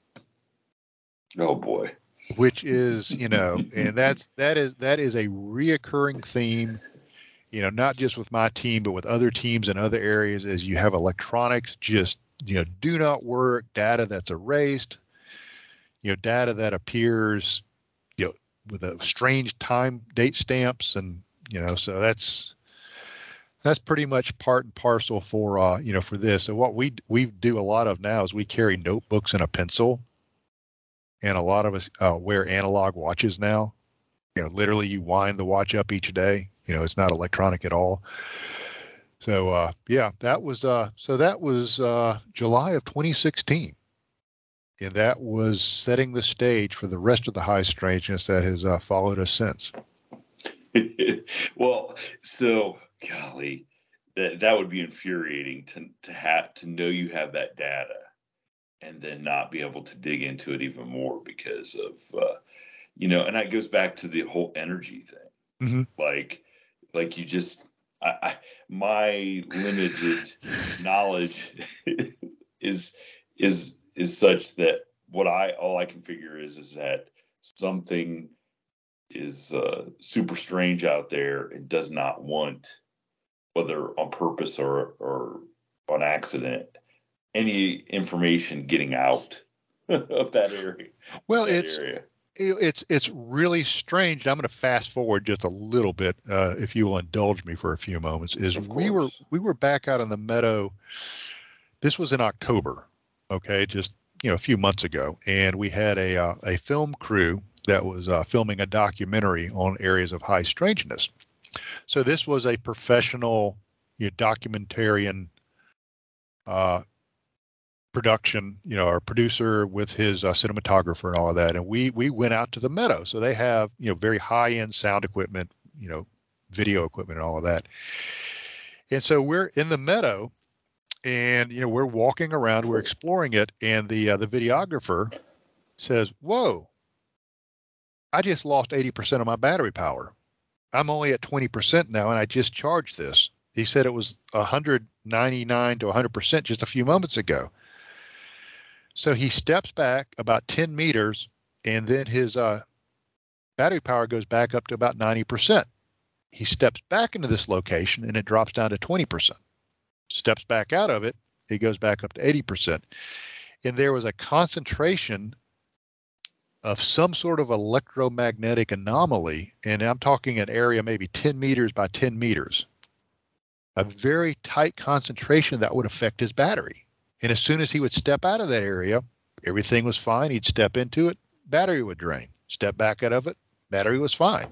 Oh boy. Which is, you know, and that's that is that is a reoccurring theme. You know, not just with my team, but with other teams in other areas, as you have electronics just, you know, do not work, data that's erased, you know, data that appears, you know, with a strange time date stamps. And, you know, so that's, that's pretty much part and parcel for, uh, you know, for this. So what we, we do a lot of now is we carry notebooks and a pencil, and a lot of us uh, wear analog watches now. You know, literally you wind the watch up each day. You know, it's not electronic at all. So, uh, yeah, that was, uh, so that was uh, July of twenty sixteen. And that was setting the stage for the rest of the high strangeness that has uh, followed us since. Well, so, golly, that, that would be infuriating to, to have, to know you have that data and then not be able to dig into it even more because of, uh, you know, and that goes back to the whole energy thing. Mm-hmm. Like, like you just, I, I, my limited knowledge is, is, is such that what I, all I can figure is, is that something is uh, super strange out there and does not want, whether on purpose or, or on accident, any information getting out of that area. Well, that it's area. it's it's really strange. I'm going to fast forward just a little bit, uh, if you will indulge me for a few moments. Is Of we were course. we were back out in the meadow. This was in October, okay, just you know a few months ago, and we had a uh, a film crew that was uh, filming a documentary on areas of high strangeness. So this was a professional, you know, documentarian uh, production, you know, our producer with his uh, cinematographer and all of that. And we we went out to the meadow. So they have, you know, very high end sound equipment, you know, video equipment and all of that. And so we're in the meadow, and you know we're walking around, we're exploring it, and the uh, the videographer says, "Whoa, I just lost eighty percent of my battery power. I'm only at twenty percent now, and I just charged this." He said it was one ninety-nine to one hundred percent just a few moments ago. So he steps back about ten meters, and then his uh, battery power goes back up to about ninety percent. He steps back into this location, and it drops down to twenty percent. Steps back out of it, it goes back up to eighty percent. And there was a concentration of some sort of electromagnetic anomaly, and I'm talking an area maybe ten meters by ten meters, a very tight concentration that would affect his battery. And as soon as he would step out of that area, everything was fine. He'd step into it, battery would drain. Step back out of it, battery was fine.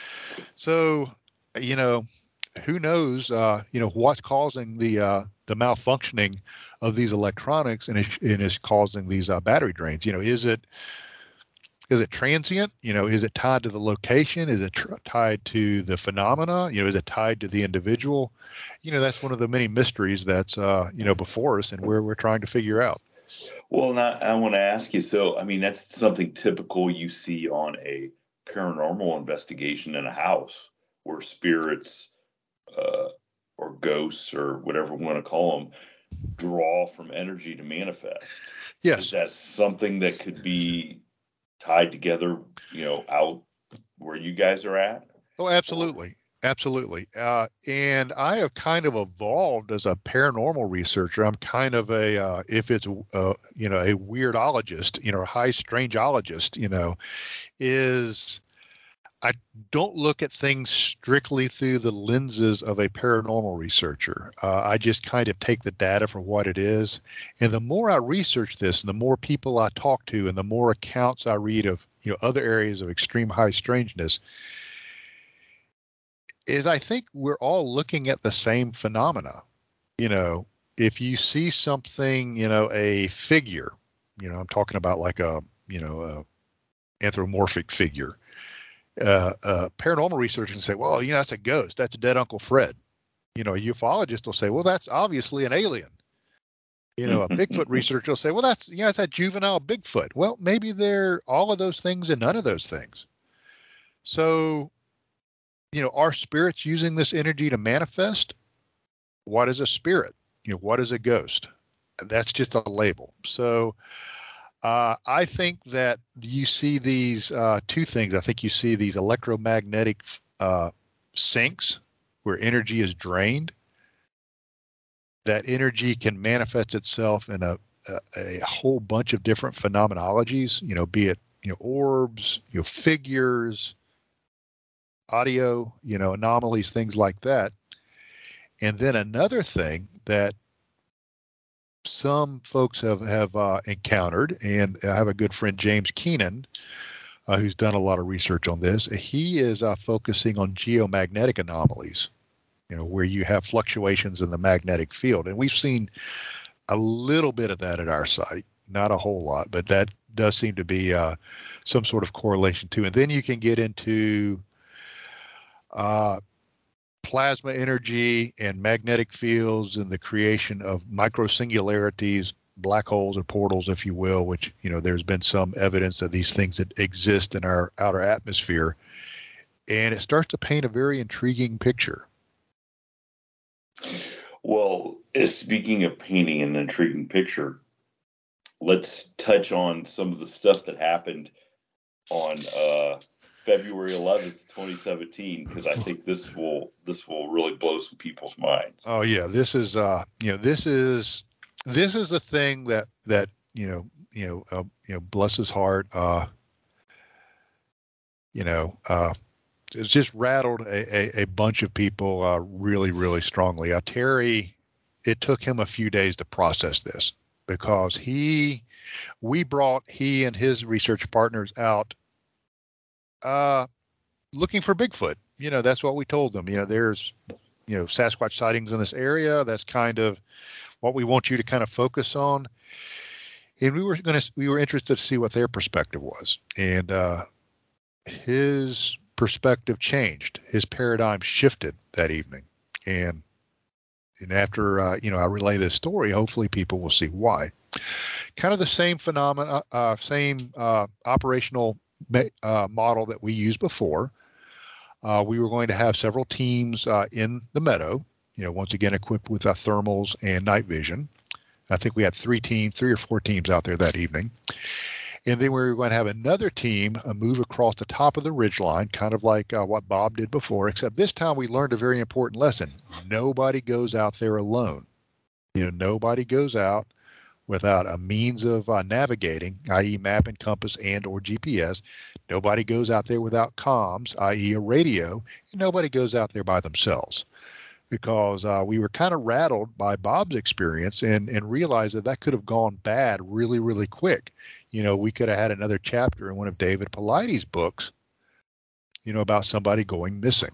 So, you know, who knows, uh, you know, what's causing the uh, the malfunctioning of these electronics, and, it, and is causing these uh, battery drains. You know, is it is it transient? You know, is it tied to the location? Is it tr- tied to the phenomena? You know, is it tied to the individual? You know, that's one of the many mysteries that's uh, you know before us, and we're we're trying to figure out. Well, now I want to ask you. So, I mean, that's something typical you see on a paranormal investigation in a house, where spirits uh, or ghosts or whatever we want to call them draw from energy to manifest. Yes. Is that something that could be tied together, you know, out where you guys are at? Oh, absolutely. Absolutely. Uh, and I have kind of evolved as a paranormal researcher. I'm kind of a, uh, if it's, uh, you know, a weirdologist, you know, a high strangeologist, you know, is I don't look at things strictly through the lenses of a paranormal researcher. Uh, I just kind of take the data for what it is. And the more I research this, and the more people I talk to, and the more accounts I read of, you know, other areas of extreme high strangeness, is I think we're all looking at the same phenomena. You know, if you see something, you know, a figure, you know, I'm talking about like a, you know, a anthropomorphic figure. Uh, uh, paranormal researchers can say, well, you know, that's a ghost. That's dead Uncle Fred. You know, a ufologist will say, well, that's obviously an alien. You know, a Bigfoot researcher will say, well, that's, yeah, it's that juvenile Bigfoot. Well, maybe they're all of those things and none of those things. So, you know, are spirits using this energy to manifest? What is a spirit? You know, what is a ghost? That's just a label. So, Uh, I think that you see these uh, two things. I think you see these electromagnetic uh, sinks where energy is drained. That energy can manifest itself in a, a, a whole bunch of different phenomenologies, you know, be it, you know, orbs, you know, figures, audio, you know, anomalies, things like that. And then another thing that some folks have have uh, encountered, and I have a good friend, James Keenan, uh, who's done a lot of research on this. He is uh, focusing on geomagnetic anomalies, you know, where you have fluctuations in the magnetic field. And we've seen a little bit of that at our site, not a whole lot, but that does seem to be uh, some sort of correlation too. And then you can get into uh, plasma energy and magnetic fields and the creation of microsingularities, black holes or portals, if you will, which, you know, there's been some evidence of these things that exist in our outer atmosphere. And it starts to paint a very intriguing picture. Well, speaking of painting an intriguing picture, let's touch on some of the stuff that happened on uh, February eleventh, twenty seventeen, because I think this will this will really blow some people's minds. Oh yeah, this is uh you know this is this is the thing that that you know you know, uh, you know, bless his heart, uh, you know, uh, it's just rattled a, a, a bunch of people uh, really, really strongly. Uh, Terry, it took him a few days to process this because he, we brought he and his research partners out uh, looking for Bigfoot. You know, that's what we told them. You know, there's, you know, Sasquatch sightings in this area. That's kind of what we want you to kind of focus on. And we were going to, we were interested to see what their perspective was. And uh, his perspective changed. His paradigm shifted that evening. And and after, uh, you know, I relay this story, hopefully people will see why. Kind of the same phenomena, uh, same uh, operational uh, model that we used before. Uh, we were going to have several teams uh, in the meadow, you know, once again equipped with uh, thermals and night vision. I think we had three teams, three or four teams out there that evening. And then we were going to have another team uh, move across the top of the ridgeline, kind of like uh, what Bob did before, except this time we learned a very important lesson. Nobody goes out there alone. You know, nobody goes out without a means of uh, navigating, that is map and compass and or G P S. Nobody goes out there without comms, that is a radio, and nobody goes out there by themselves. Because uh, we were kind of rattled by Bob's experience and, and realized that that could have gone bad really, really quick. You know, we could have had another chapter in one of David Paulides' books, you know, about somebody going missing.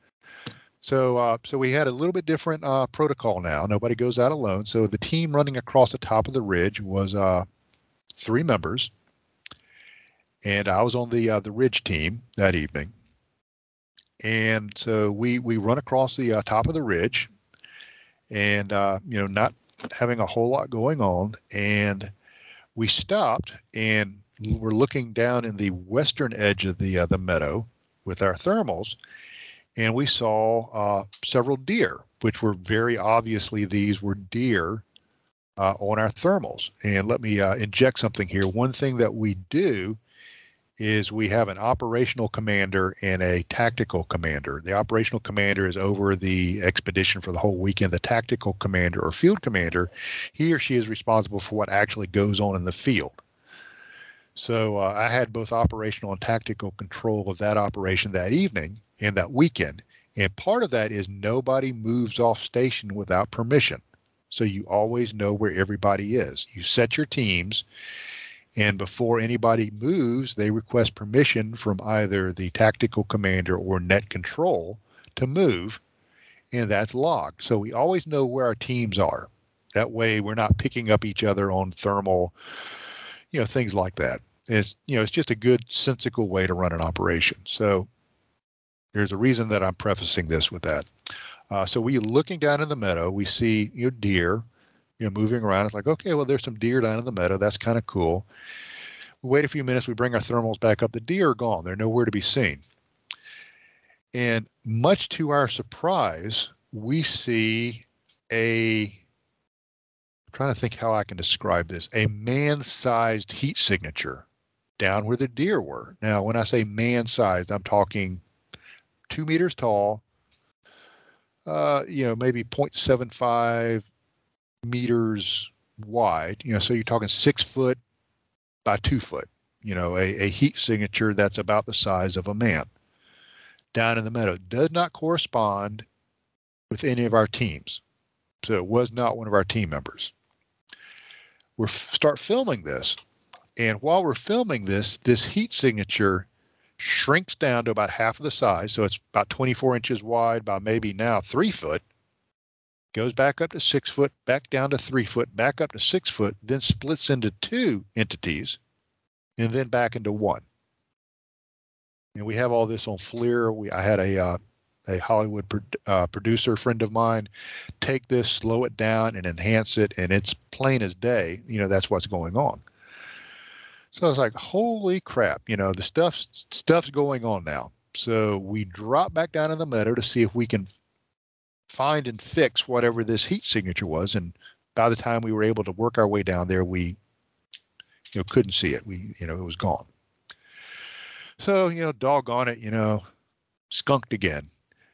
So uh, so we had a little bit different uh, protocol now. Nobody goes out alone. So the team running across the top of the ridge was uh, three members. And I was on the uh, the ridge team that evening. And so we we run across the uh, top of the ridge and, uh, you know, not having a whole lot going on. And we stopped and we're looking down in the western edge of the uh, the meadow with our thermals. And we saw uh, several deer, which were very obviously these were deer uh, on our thermals. And let me uh, inject something here. One thing that we do is we have an operational commander and a tactical commander. The operational commander is over the expedition for the whole weekend. The tactical commander or field commander, he or she is responsible for what actually goes on in the field. So uh, I had both operational and tactical control of that operation that evening and that weekend. And part of that is nobody moves off station without permission. So you always know where everybody is. You set your teams, and before anybody moves, they request permission from either the tactical commander or net control to move, and that's logged. So we always know where our teams are. That way we're not picking up each other on thermal, you know, things like that. It's, you know, it's just a good, sensical way to run an operation. So there's a reason that I'm prefacing this with that. Uh, so we looking down in the meadow, we see, you know, deer, you know, moving around. It's like, okay, well, there's some deer down in the meadow. That's kind of cool. We wait a few minutes. We bring our thermals back up. The deer are gone. They're nowhere to be seen. And much to our surprise, we see a, I'm trying to think how I can describe this, a man-sized heat signature down where the deer were. Now, when I say man-sized, I'm talking two meters tall, uh, you know, maybe zero point seven five meters wide, you know, so you're talking six foot by two foot, you know, a, a heat signature that's about the size of a man down in the meadow. Does not correspond with any of our teams. So it was not one of our team members. We start filming this. And while we're filming this, this heat signature shrinks down to about half of the size. So it's about twenty-four inches wide by maybe now three foot, goes back up to six foot, back down to three foot, back up to six foot, then splits into two entities and then back into one. And we have all this on FLIR. We, I had a, uh, a Hollywood pro, uh, producer friend of mine take this, slow it down and enhance it. And it's plain as day, you know, that's what's going on. So I was like, holy crap, you know, the stuff's, stuff's going on now. So we drop back down in the meadow to see if we can find and fix whatever this heat signature was. And by the time we were able to work our way down there, we, you know, couldn't see it. We, you know, it was gone. So, you know, doggone it, you know, skunked again.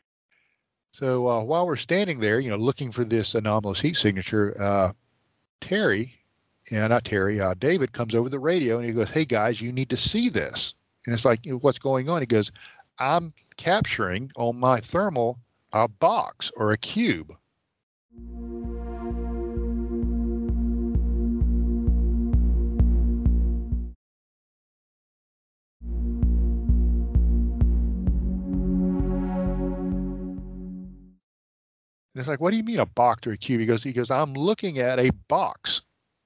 So uh, while we're standing there, you know, looking for this anomalous heat signature, uh, Terry yeah, not Terry, uh, David comes over the radio and he goes, "Hey guys, you need to see this." And it's like, "What's going on?" He goes, "I'm capturing on my thermal a box or a cube." And it's like, "What do you mean a box or a cube?" He goes, he goes, "I'm looking at a box,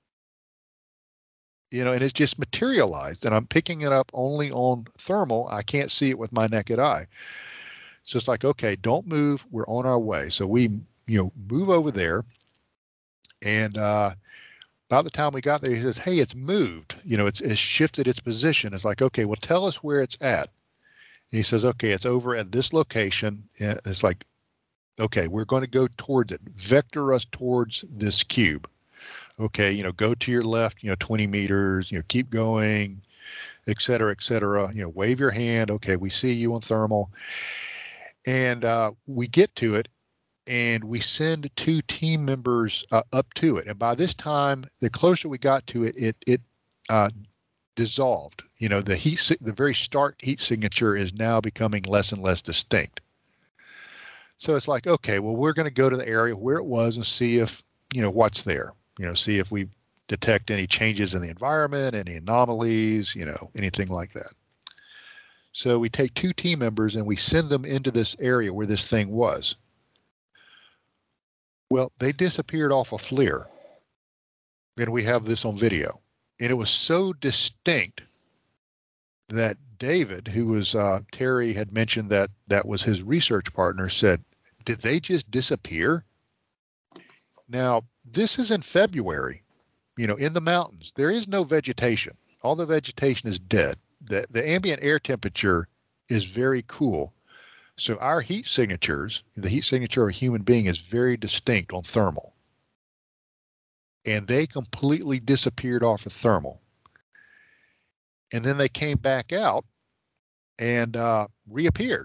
you know, and it's just materialized and I'm picking it up only on thermal. I can't see it with my naked eye." So it's like, "Okay, don't move. We're on our way." So we, you know, move over there. And uh, by the time we got there, he says, "Hey, it's moved. You know, it's, it's shifted its position." It's like, "Okay, well, tell us where it's at." And he says, "Okay, it's over at this location." And it's like, "Okay, we're going to go towards it. Vector us towards this cube. Okay, you know, go to your left, you know, twenty meters, you know, keep going, et cetera, et cetera. You know, wave your hand. Okay, we see you on thermal." And uh, we get to it and we send two team members uh, up to it. And by this time, the closer we got to it, it, it uh, dissolved. You know, the heat, the very start heat signature is now becoming less and less distinct. So it's like, okay, well, we're going to go to the area where it was and see if, you know, what's there, you know, see if we detect any changes in the environment, any anomalies, you know, anything like that. So we take two team members and we send them into this area where this thing was. Well, they disappeared off a FLIR. And we have this on video. And it was so distinct that David, who was, uh, Terry had mentioned that that was his research partner, said, "Did they just disappear?" Now, this is in February, you know, in the mountains. There is no vegetation. All the vegetation is dead. The, the ambient air temperature is very cool. So our heat signatures, the heat signature of a human being is very distinct on thermal. And they completely disappeared off of thermal. And then they came back out and uh, reappeared.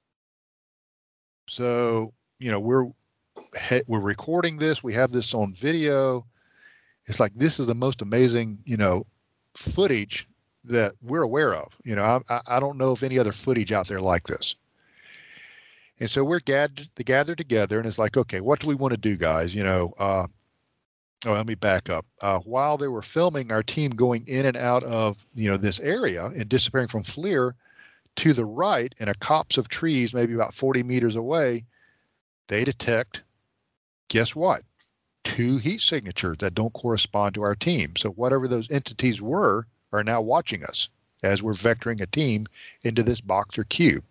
So, you know, we're we're recording this. We have this on video. It's like, this is the most amazing, you know, footage that we're aware of. You know, I, I don't know of any other footage out there like this. And so we're gathered, gathered together, and it's like, okay, what do we want to do, guys? You know, uh, oh, let me back up. Uh, while they were filming our team going in and out of, you know, this area and disappearing from FLIR, to the right in a copse of trees, maybe about forty meters away, they detect, guess what? Two heat signatures that don't correspond to our team. So whatever those entities were are now watching us as we're vectoring a team into this box or cube.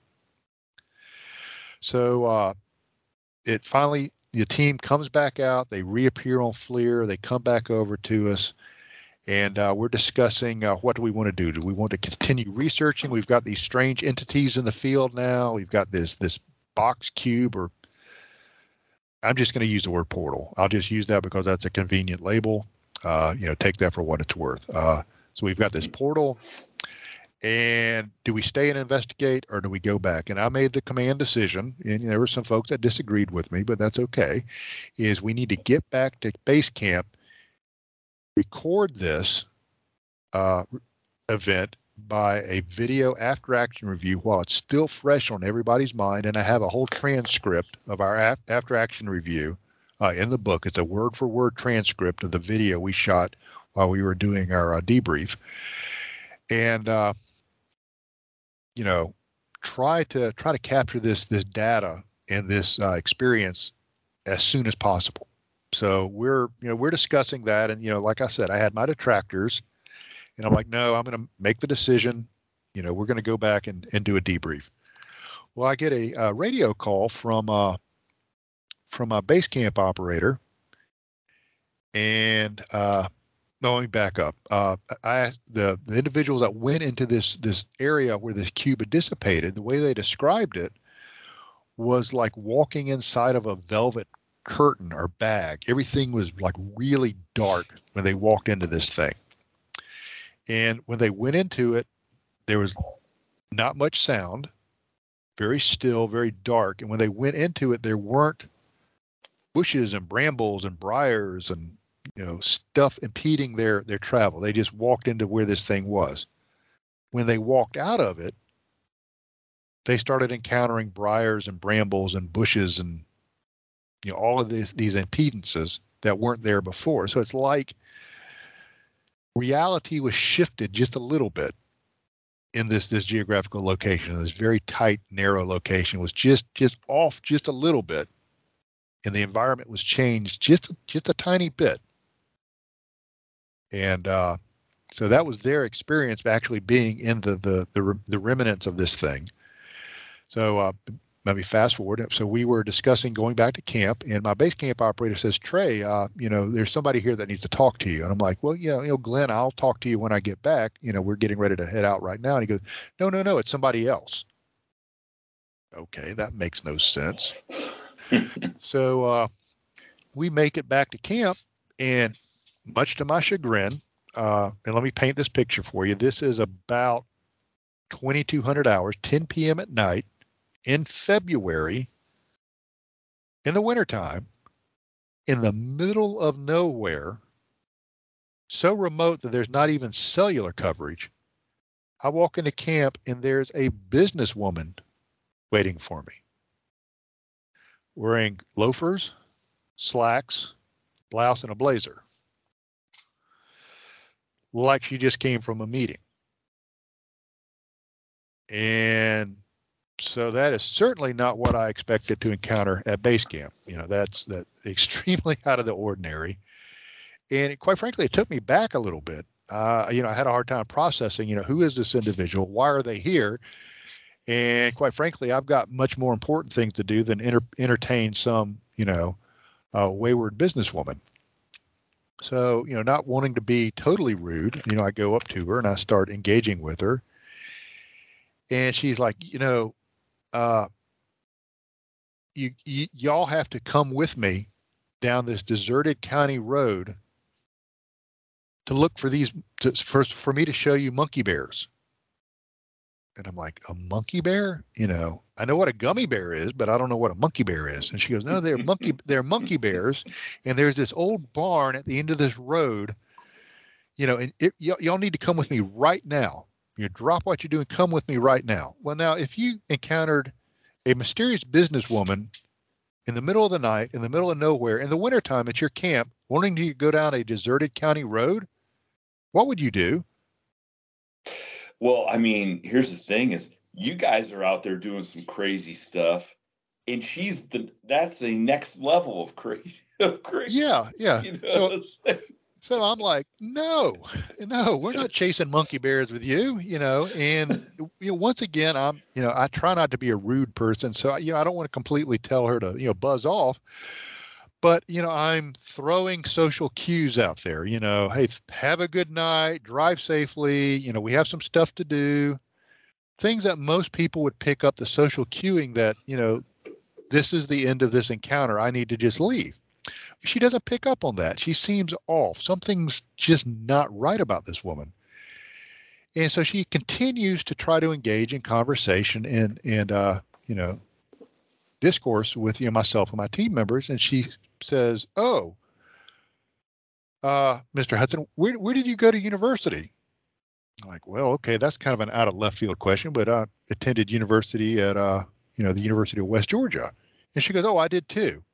So uh, it finally, the team comes back out, they reappear on FLIR, they come back over to us, and uh, we're discussing uh, what do we want to do? Do we want to continue researching? We've got these strange entities in the field now. We've got this this box cube, or I'm just going to use the word portal. I'll just use that because that's a convenient label. Uh, you know, take that for what it's worth. Uh, so we've got this portal. And do we stay and investigate, or do we go back? And I made the command decision, and there were some folks that disagreed with me, but that's okay, is we need to get back to base camp, record this uh, event by a video after action review while it's still fresh on everybody's mind. And I have a whole transcript of our af- after action review uh, in the book. It's a word for word transcript of the video we shot while we were doing our uh, debrief. And, uh, you know, try to try to capture this this data and this uh, experience as soon as possible. So we're you know we're discussing that, and you know, like I said, I had my detractors, and I'm like, no, I'm going to make the decision. You know, we're going to go back and, and do a debrief. Well, I get a, a radio call from uh, from a base camp operator, and uh, no, let me back up. Uh, I the the individuals that went into this this area where this cube had dissipated, the way they described it was like walking inside of a velvet curtain or bag. Everything was like really dark when they walked into this thing. And when they went into it, there was not much sound, very still, very dark. And when they went into it, there weren't bushes and brambles and briars and you know, stuff impeding their, their travel. They just walked into where this thing was. When they walked out of it, they started encountering briars and brambles and bushes and, you know, all of these, these impedances that weren't there before. So it's like reality was shifted just a little bit in this, this geographical location. This very tight, narrow location was just, just off just a little bit. And the environment was changed just, just a tiny bit. And uh, so that was their experience of actually being in the, the, the, the remnants of this thing. So uh, let me fast forward. So we were discussing going back to camp, and my base camp operator says, Trey, uh, you know, there's somebody here that needs to talk to you. And I'm like, well, yeah, you know, Glenn, I'll talk to you when I get back. You know, we're getting ready to head out right now. And he goes, no, no, no, it's somebody else. Okay, that makes no sense. So uh, we make it back to camp, and much to my chagrin, uh, and let me paint this picture for you. This is about twenty-two hundred hours, ten p.m. at night in February in the wintertime in the middle of nowhere, so remote that there's not even cellular coverage. I walk into camp and there's a businesswoman waiting for me, wearing loafers, slacks, blouse, and a blazer, like she just came from a meeting. And so that is certainly not what I expected to encounter at base camp. You know, that's that extremely out of the ordinary. And it, quite frankly, it took me back a little bit. Uh, you know, I had a hard time processing, you know, who is this individual? Why are they here? And quite frankly, I've got much more important things to do than enter, entertain some, you know, uh, wayward businesswoman. So, you know, not wanting to be totally rude, you know, I go up to her and I start engaging with her. And she's like, you know, uh, you, y- y'all have to come with me down this deserted county road to look for these, to, for, for me to show you monkey bears. And I'm like, a monkey bear? You know, I know what a gummy bear is, but I don't know what a monkey bear is. And she goes, no, they're monkey, they're monkey bears. And there's this old barn at the end of this road, you know, and it, y- y'all need to come with me right now. You drop what you're doing, come with me right now. Well, now, if you encountered a mysterious businesswoman in the middle of the night, in the middle of nowhere, in the wintertime at your camp, wanting to go down a deserted county road, what would you do? Well, I mean, here's the thing is you guys are out there doing some crazy stuff, and she's the, that's the next level of crazy, of crazy. Yeah, yeah. You know? So, so I'm like, no, no, we're not chasing monkey bears with you, you know, and you know, once again, I'm, you know, I try not to be a rude person. So, you know, I don't want to completely tell her to, you know, buzz off, but, you know, I'm throwing social cues out there, you know, hey, have a good night, drive safely. You know, we have some stuff to do, things that most people would pick up the social cueing that, you know, this is the end of this encounter. I need to just leave. She doesn't pick up on that. She seems off. Something's just not right about this woman. And so she continues to try to engage in conversation and, and, uh, you know, discourse with, you know, myself and my team members. And she says, oh, uh, Mister Hudson, where, where did you go to university? I'm like, well, okay, that's kind of an out of left field question, but I attended university at, uh, you know, the University of West Georgia. And she goes, oh, I did too.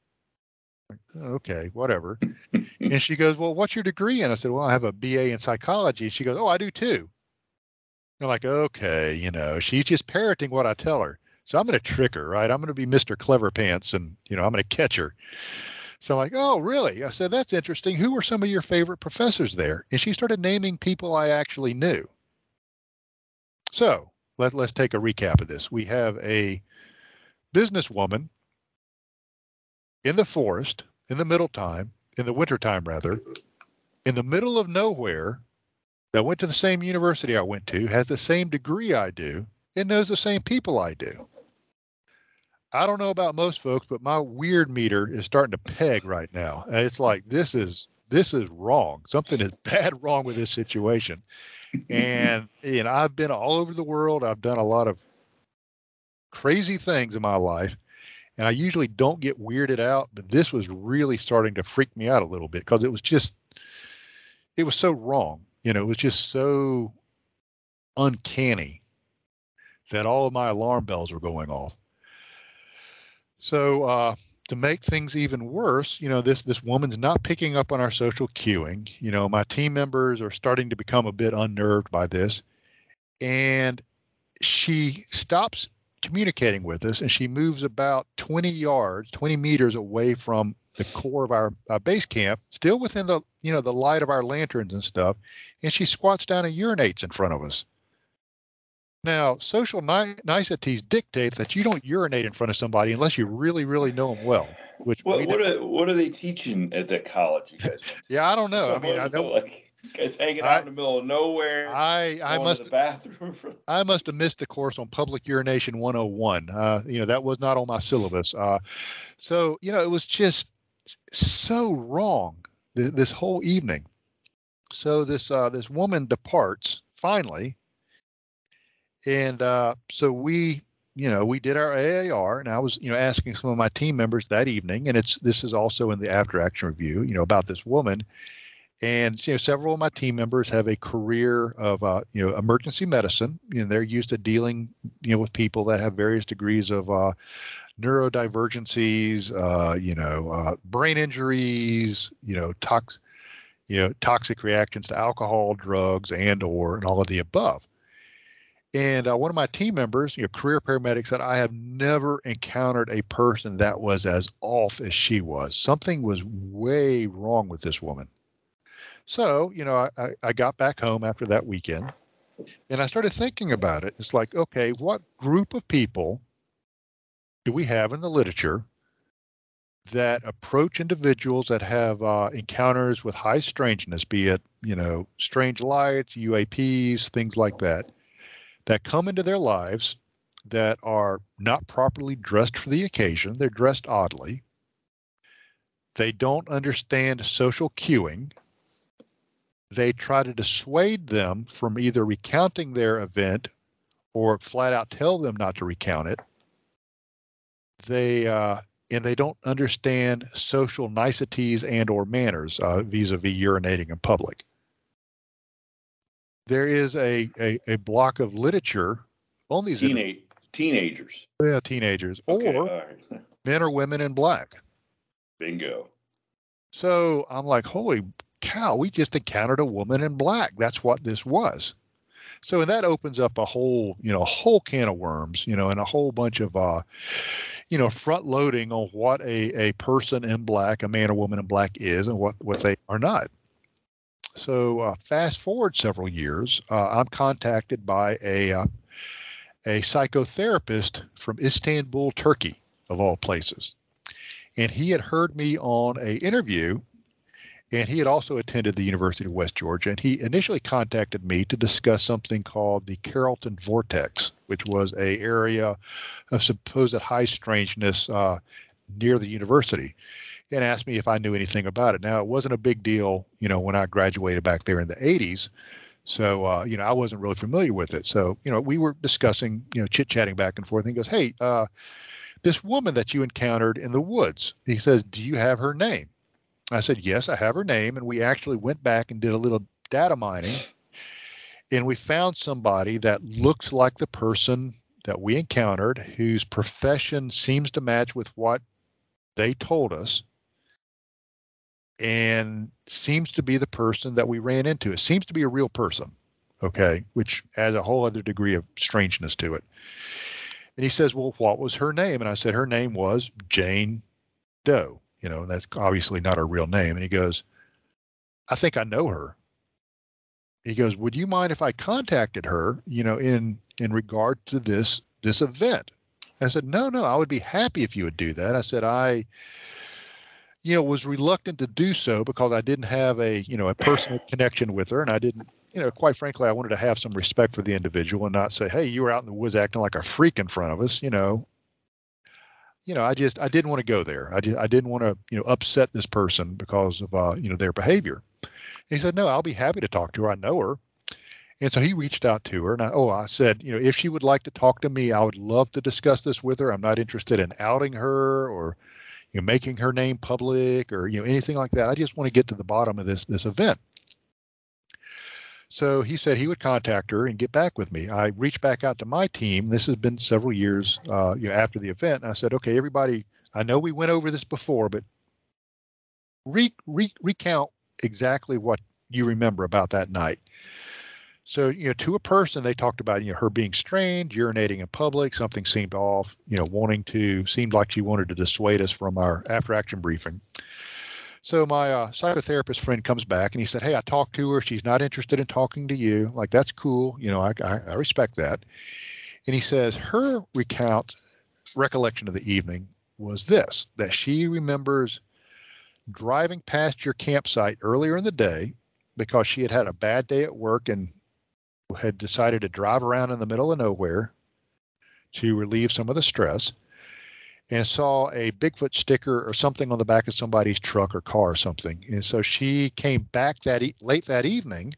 Okay, whatever. And she goes, well, what's your degree in? I said, well, I have a B A in psychology. And she goes, oh, I do too. And I'm like, okay, you know, she's just parroting what I tell her. So I'm going to trick her, right? I'm going to be Mister Clever Pants and, you know, I'm going to catch her. So I'm like, oh, really? I said, that's interesting. Who were some of your favorite professors there? And she started naming people I actually knew. So let, let's take a recap of this. We have a businesswoman in the forest, in the middle time, in the winter time rather, in the middle of nowhere, that went to the same university I went to, has the same degree I do, and knows the same people I do. I don't know about most folks, but my weird meter is starting to peg right now. And it's like, this is this is wrong. Something is bad wrong with this situation. And, you know, I've been all over the world. I've done a lot of crazy things in my life. And I usually don't get weirded out, but this was really starting to freak me out a little bit because it was just, it was so wrong. You know, it was just so uncanny that all of my alarm bells were going off. So uh, to make things even worse, you know, this this woman's not picking up on our social cueing. You know, my team members are starting to become a bit unnerved by this. And she stops communicating with us, and she moves about twenty yards, twenty meters away from the core of our uh, base camp, still within the, you know, the light of our lanterns and stuff. And she squats down and urinates in front of us. Now, social ni- niceties dictate that you don't urinate in front of somebody unless you really, really know them well. Which what we what are, what are they teaching at that college, you guys? Yeah, I don't know. I mean, I don't like you guys hanging out I, in the middle of nowhere. I I must the bathroom. I must have missed the course on public urination one oh one. Uh, you know, that was not on my syllabus. Uh, so you know, it was just so wrong th- this whole evening. So this uh, this woman departs finally. And uh, so we, you know, we did our A A R, and I was, you know, asking some of my team members that evening, and it's this is also in the after action review, you know, about this woman. And you know, several of my team members have a career of, uh, you know, emergency medicine. You know, they're used to dealing, you know, with people that have various degrees of uh, neurodivergencies, uh, you know, uh, brain injuries, you know, tox, you know, toxic reactions to alcohol, drugs, and or and all of the above. And uh, one of my team members, you know, career paramedic, said, I have never encountered a person that was as off as she was. Something was way wrong with this woman. So, you know, I, I got back home after that weekend, and I started thinking about it. It's like, okay, what group of people do we have in the literature that approach individuals that have uh, encounters with high strangeness, be it, you know, strange lights, U A Ps, things like that, that come into their lives that are not properly dressed for the occasion. They're dressed oddly. They don't understand social cueing. They try to dissuade them from either recounting their event or flat out tell them not to recount it. They uh, and they don't understand social niceties and or manners uh, vis-a-vis urinating in public. There is a, a, a block of literature on these Teenage, teenagers. Yeah, teenagers, Okay, or right. men or women in black. Bingo. So I'm like, holy cow, we just encountered a woman in black. That's what this was. So and that opens up a whole, you know, a whole can of worms, you know, and a whole bunch of, uh, you know, front loading on what a, a person in black, a man or woman in black is and what, what they are not. So uh, fast forward several years, uh, I'm contacted by a uh, a psychotherapist from Istanbul, Turkey, of all places. And he had heard me on a interview, and he had also attended the University of West Georgia. And he initially contacted me to discuss something called the Carrollton Vortex, which was an area of supposed high strangeness uh, near the university, and asked me if I knew anything about it. Now, it wasn't a big deal, you know, when I graduated back there in the eighties. So, uh, you know, I wasn't really familiar with it. So, you know, we were discussing, you know, chit-chatting back and forth. And he goes, hey, uh, this woman that you encountered in the woods, he says, do you have her name? I said, yes, I have her name. And we actually went back and did a little data mining. And we found somebody that looks like the person that we encountered, whose profession seems to match with what they told us, and seems to be the person that we ran into. It seems to be a real person, okay, which adds a whole other degree of strangeness to it. And he says, well, what was her name? And I said, her name was Jane Doe. You know, that's obviously not her real name. And he goes, I think I know her. He goes, would you mind if I contacted her, you know, in, in regard to this, this event? And I said, no, no, I would be happy if you would do that. I said, I, you know, was reluctant to do so because I didn't have a, you know, a personal connection with her. And I didn't, you know, quite frankly, I wanted to have some respect for the individual and not say, hey, you were out in the woods acting like a freak in front of us, you know. You know, I just, I didn't want to go there. I just, I didn't want to, you know, upset this person because of, uh, you know, their behavior. And he said, no, I'll be happy to talk to her. I know her. And so he reached out to her, and I, oh, I said, you know, if she would like to talk to me, I would love to discuss this with her. I'm not interested in outing her or, you know, making her name public or, you know, anything like that. I just want to get to the bottom of this this event. So he said he would contact her and get back with me. I reached back out to my team. This has been several years uh, you know, after the event. And I said, okay, everybody, I know we went over this before, but re, re, recount exactly what you remember about that night. So, you know, to a person, they talked about, you know, her being strange, urinating in public, something seemed off, you know, wanting to, seemed like she wanted to dissuade us from our after action briefing. So my uh, psychotherapist friend comes back and he said, hey, I talked to her. She's not interested in talking to you. Like, that's cool. You know, I, I, I respect that. And he says her recount recollection of the evening was this, that she remembers driving past your campsite earlier in the day because she had had a bad day at work and had decided to drive around in the middle of nowhere to relieve some of the stress, and saw a Bigfoot sticker or something on the back of somebody's truck or car or something. And so she came back that e- late that evening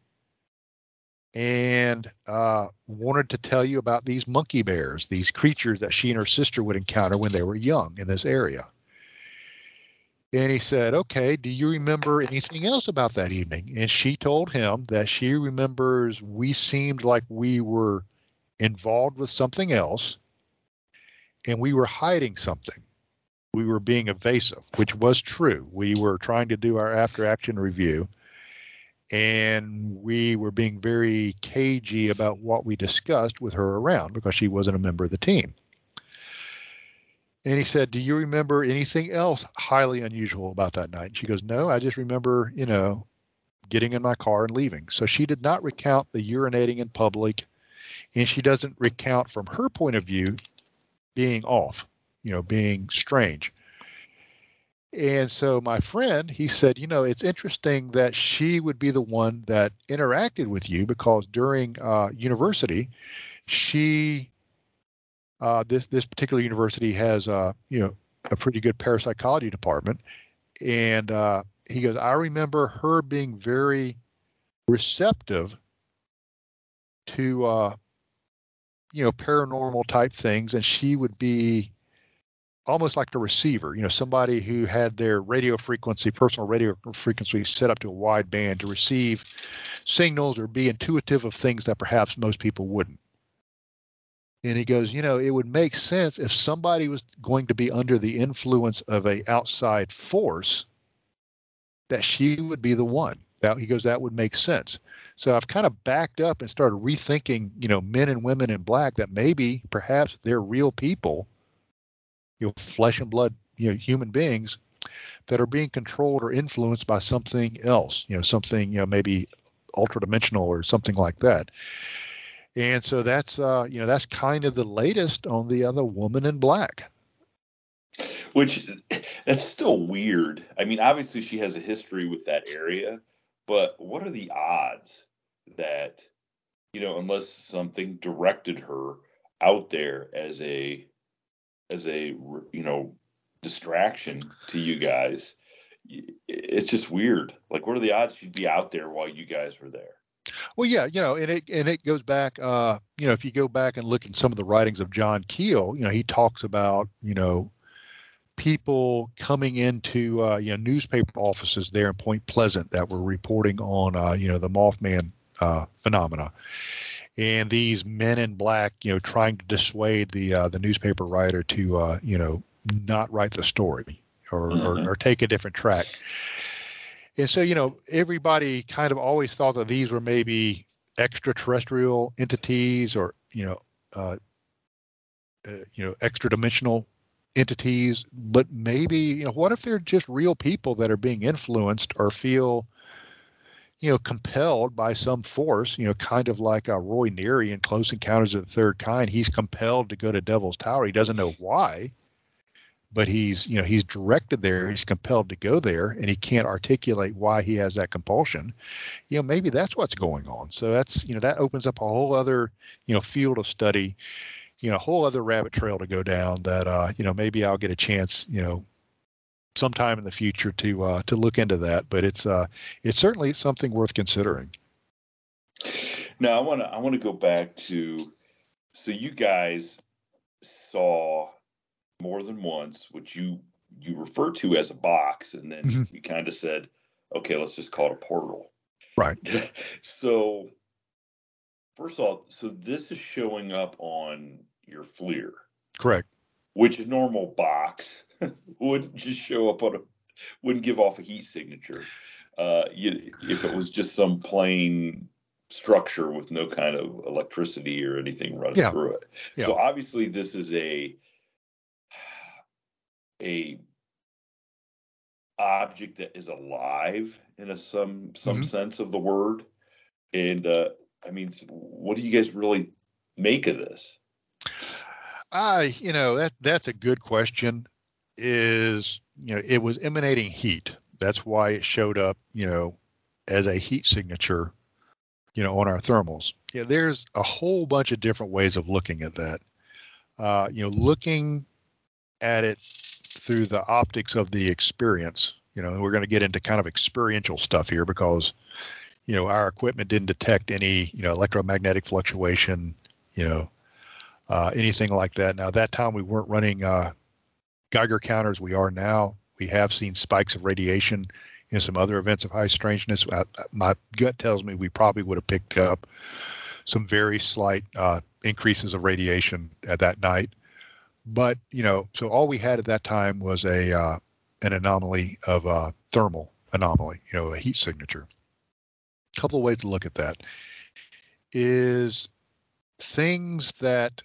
and uh, wanted to tell you about these monkey bears, these creatures that she and her sister would encounter when they were young in this area. And he said, okay, do you remember anything else about that evening? And she told him that she remembers we seemed like we were involved with something else and we were hiding something. We were being evasive, which was true. We were trying to do our after action review and we were being very cagey about what we discussed with her around because she wasn't a member of the team. And he said, do you remember anything else highly unusual about that night? And she goes, no, I just remember, you know, getting in my car and leaving. So she did not recount the urinating in public, and she doesn't recount from her point of view being off, you know, being strange. And so my friend, he said, you know, it's interesting that she would be the one that interacted with you because during uh, university, she... Uh, this this particular university has uh, you know a pretty good parapsychology department, and uh, he goes, I remember her being very receptive to uh, you know paranormal type things, and she would be almost like a receiver, you know, somebody who had their radio frequency, personal radio frequency set up to a wide band to receive signals or be intuitive of things that perhaps most people wouldn't. And he goes, you know, it would make sense if somebody was going to be under the influence of a outside force, that she would be the one. That, he goes, that would make sense. So I've kind of backed up and started rethinking, you know, men and women in black, that maybe perhaps they're real people, you know, flesh and blood, you know, human beings that are being controlled or influenced by something else, you know, something, you know, maybe ultra dimensional or something like that. And so that's, uh, you know, that's kind of the latest on the other Woman in Black. Which, that's still weird. I mean, obviously she has a history with that area, but what are the odds that, you know, unless something directed her out there as a, as a, you know, distraction to you guys, it's just weird. Like, what are the odds she'd be out there while you guys were there? Well, yeah, you know, and it and it goes back, uh, you know, if you go back and look at some of the writings of John Keel, you know, he talks about, you know, people coming into, uh, you know, newspaper offices there in Point Pleasant that were reporting on, uh, you know, the Mothman uh, phenomena. And these men in black, you know, trying to dissuade the uh, the newspaper writer to, uh, you know, not write the story or, mm-hmm. or, or take a different track. And so, you know, everybody kind of always thought that these were maybe extraterrestrial entities or, you know, uh, uh, you know, extra dimensional entities. But maybe, you know, what if they're just real people that are being influenced or feel, you know, compelled by some force, you know, kind of like uh, Roy Neary in Close Encounters of the Third Kind. He's compelled to go to Devil's Tower. He doesn't know why. But he's, you know, he's directed there, he's compelled to go there, and he can't articulate why he has that compulsion. You know, maybe that's what's going on. So that's, you know, that opens up a whole other, you know, field of study, you know, a whole other rabbit trail to go down that, uh, you know, maybe I'll get a chance, you know, sometime in the future to, uh, to look into that. But it's, uh, it's certainly something worth considering. Now I want to I want to go back to, so you guys saw more than once, which you you refer to as a box, and then Mhm. you kind of said, okay, let's just call it a portal. Right. So first of all, so this is showing up on your FLIR, Correct. which a normal box wouldn't just show up on a, wouldn't give off a heat signature. Uh, you, if it was just some plain structure with no kind of electricity or anything running Yeah. through it. Yeah. So obviously this is a a object that is alive in a some some Mhm. sense of the word. And uh, I mean, what do you guys really make of this? I, you know, that that's a good question. Is, you know, it was emanating heat. That's why it showed up, you know, as a heat signature, you know, on our thermals. Yeah, there's a whole bunch of different ways of looking at that. Uh, you know, looking at it through the optics of the experience. You know, we're going to get into kind of experiential stuff here because, you know, our equipment didn't detect any, you know, electromagnetic fluctuation, you know, uh, anything like that. Now, at that time, we weren't running uh, Geiger counters. We are now. We have seen spikes of radiation in some other events of high strangeness. I, my gut tells me we probably would have picked up some very slight uh, increases of radiation at that night. But, you know, so all we had at that time was a uh, an anomaly of uh, thermal anomaly, you know, a heat signature. A couple of ways to look at that is things that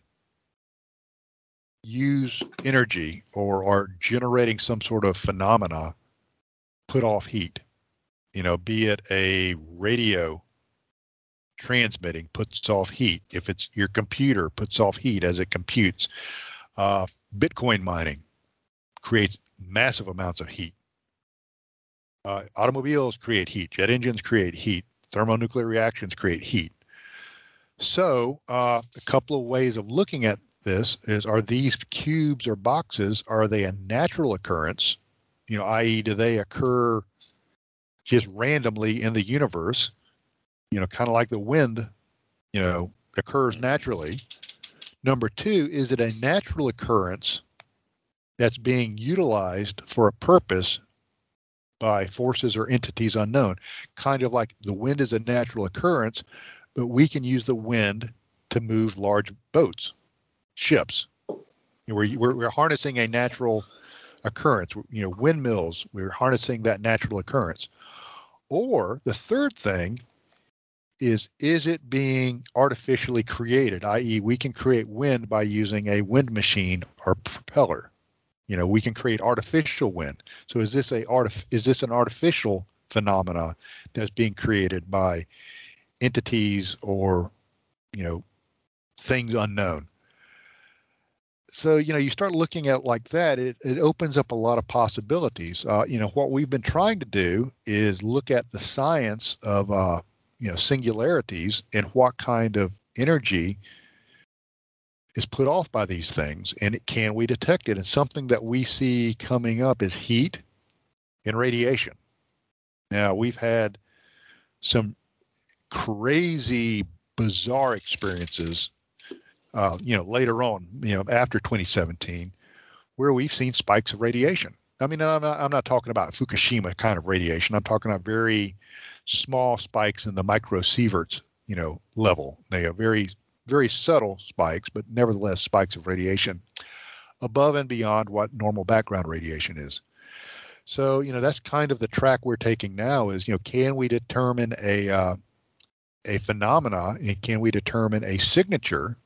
use energy or are generating some sort of phenomena put off heat, you know, be it a radio transmitting puts off heat. If it's your computer puts off heat as it computes, uh, Bitcoin mining creates massive amounts of heat. Uh, automobiles create heat, jet engines create heat, thermonuclear reactions create heat. So uh, a couple of ways of looking at this is, are these cubes or boxes, are they a natural occurrence? You know, that is, do they occur just randomly in the universe? You know, kind of like the wind, you know, occurs naturally. Number two, is it a natural occurrence that's being utilized for a purpose by forces or entities unknown? Kind of like the wind is a natural occurrence, but we can use the wind to move large boats, ships. You know, we're, we're, we're harnessing a natural occurrence. You know, windmills, we're harnessing that natural occurrence. Or the third thing is, is it being artificially created, that is we can create wind by using a wind machine or propeller. You know, we can create artificial wind. So is this a artif- is this an artificial phenomena that's being created by entities or, you know, things unknown? So, you know, you start looking at it like that, it, it opens up a lot of possibilities. Uh, you know, what we've been trying to do is look at the science of, uh, you know, singularities and what kind of energy is put off by these things, and it, can we detect it? And something that we see coming up is heat and radiation. Now, we've had some crazy, bizarre experiences, uh, you know, later on, you know, after twenty seventeen, where we've seen spikes of radiation. I mean, I'm not, I'm not talking about Fukushima kind of radiation. I'm talking about very small spikes in the microsieverts, you know, level. They are very very subtle spikes, but nevertheless spikes of radiation above and beyond what normal background radiation is. So, you know, that's kind of the track we're taking now is, you know, can we determine a, uh, a phenomena, and can we determine a signature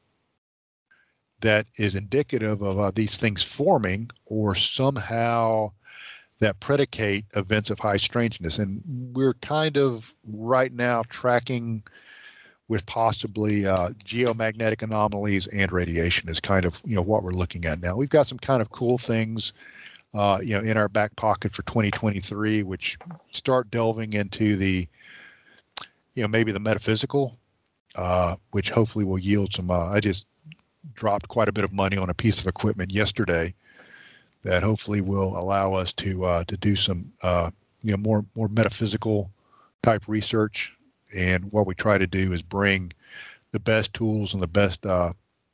that is indicative of uh, these things forming, or somehow that predicate events of high strangeness? And we're kind of right now tracking with possibly uh, geomagnetic anomalies and radiation is kind of, you know, what we're looking at now. We've got some kind of cool things, uh, you know, in our back pocket for twenty twenty-three, which start delving into the, you know, maybe the metaphysical, uh, which hopefully will yield some, uh, I just dropped quite a bit of money on a piece of equipment yesterday that hopefully will allow us to, uh, to do some, uh, you know, more, more metaphysical type research. And what we try to do is bring the best tools and the best, uh,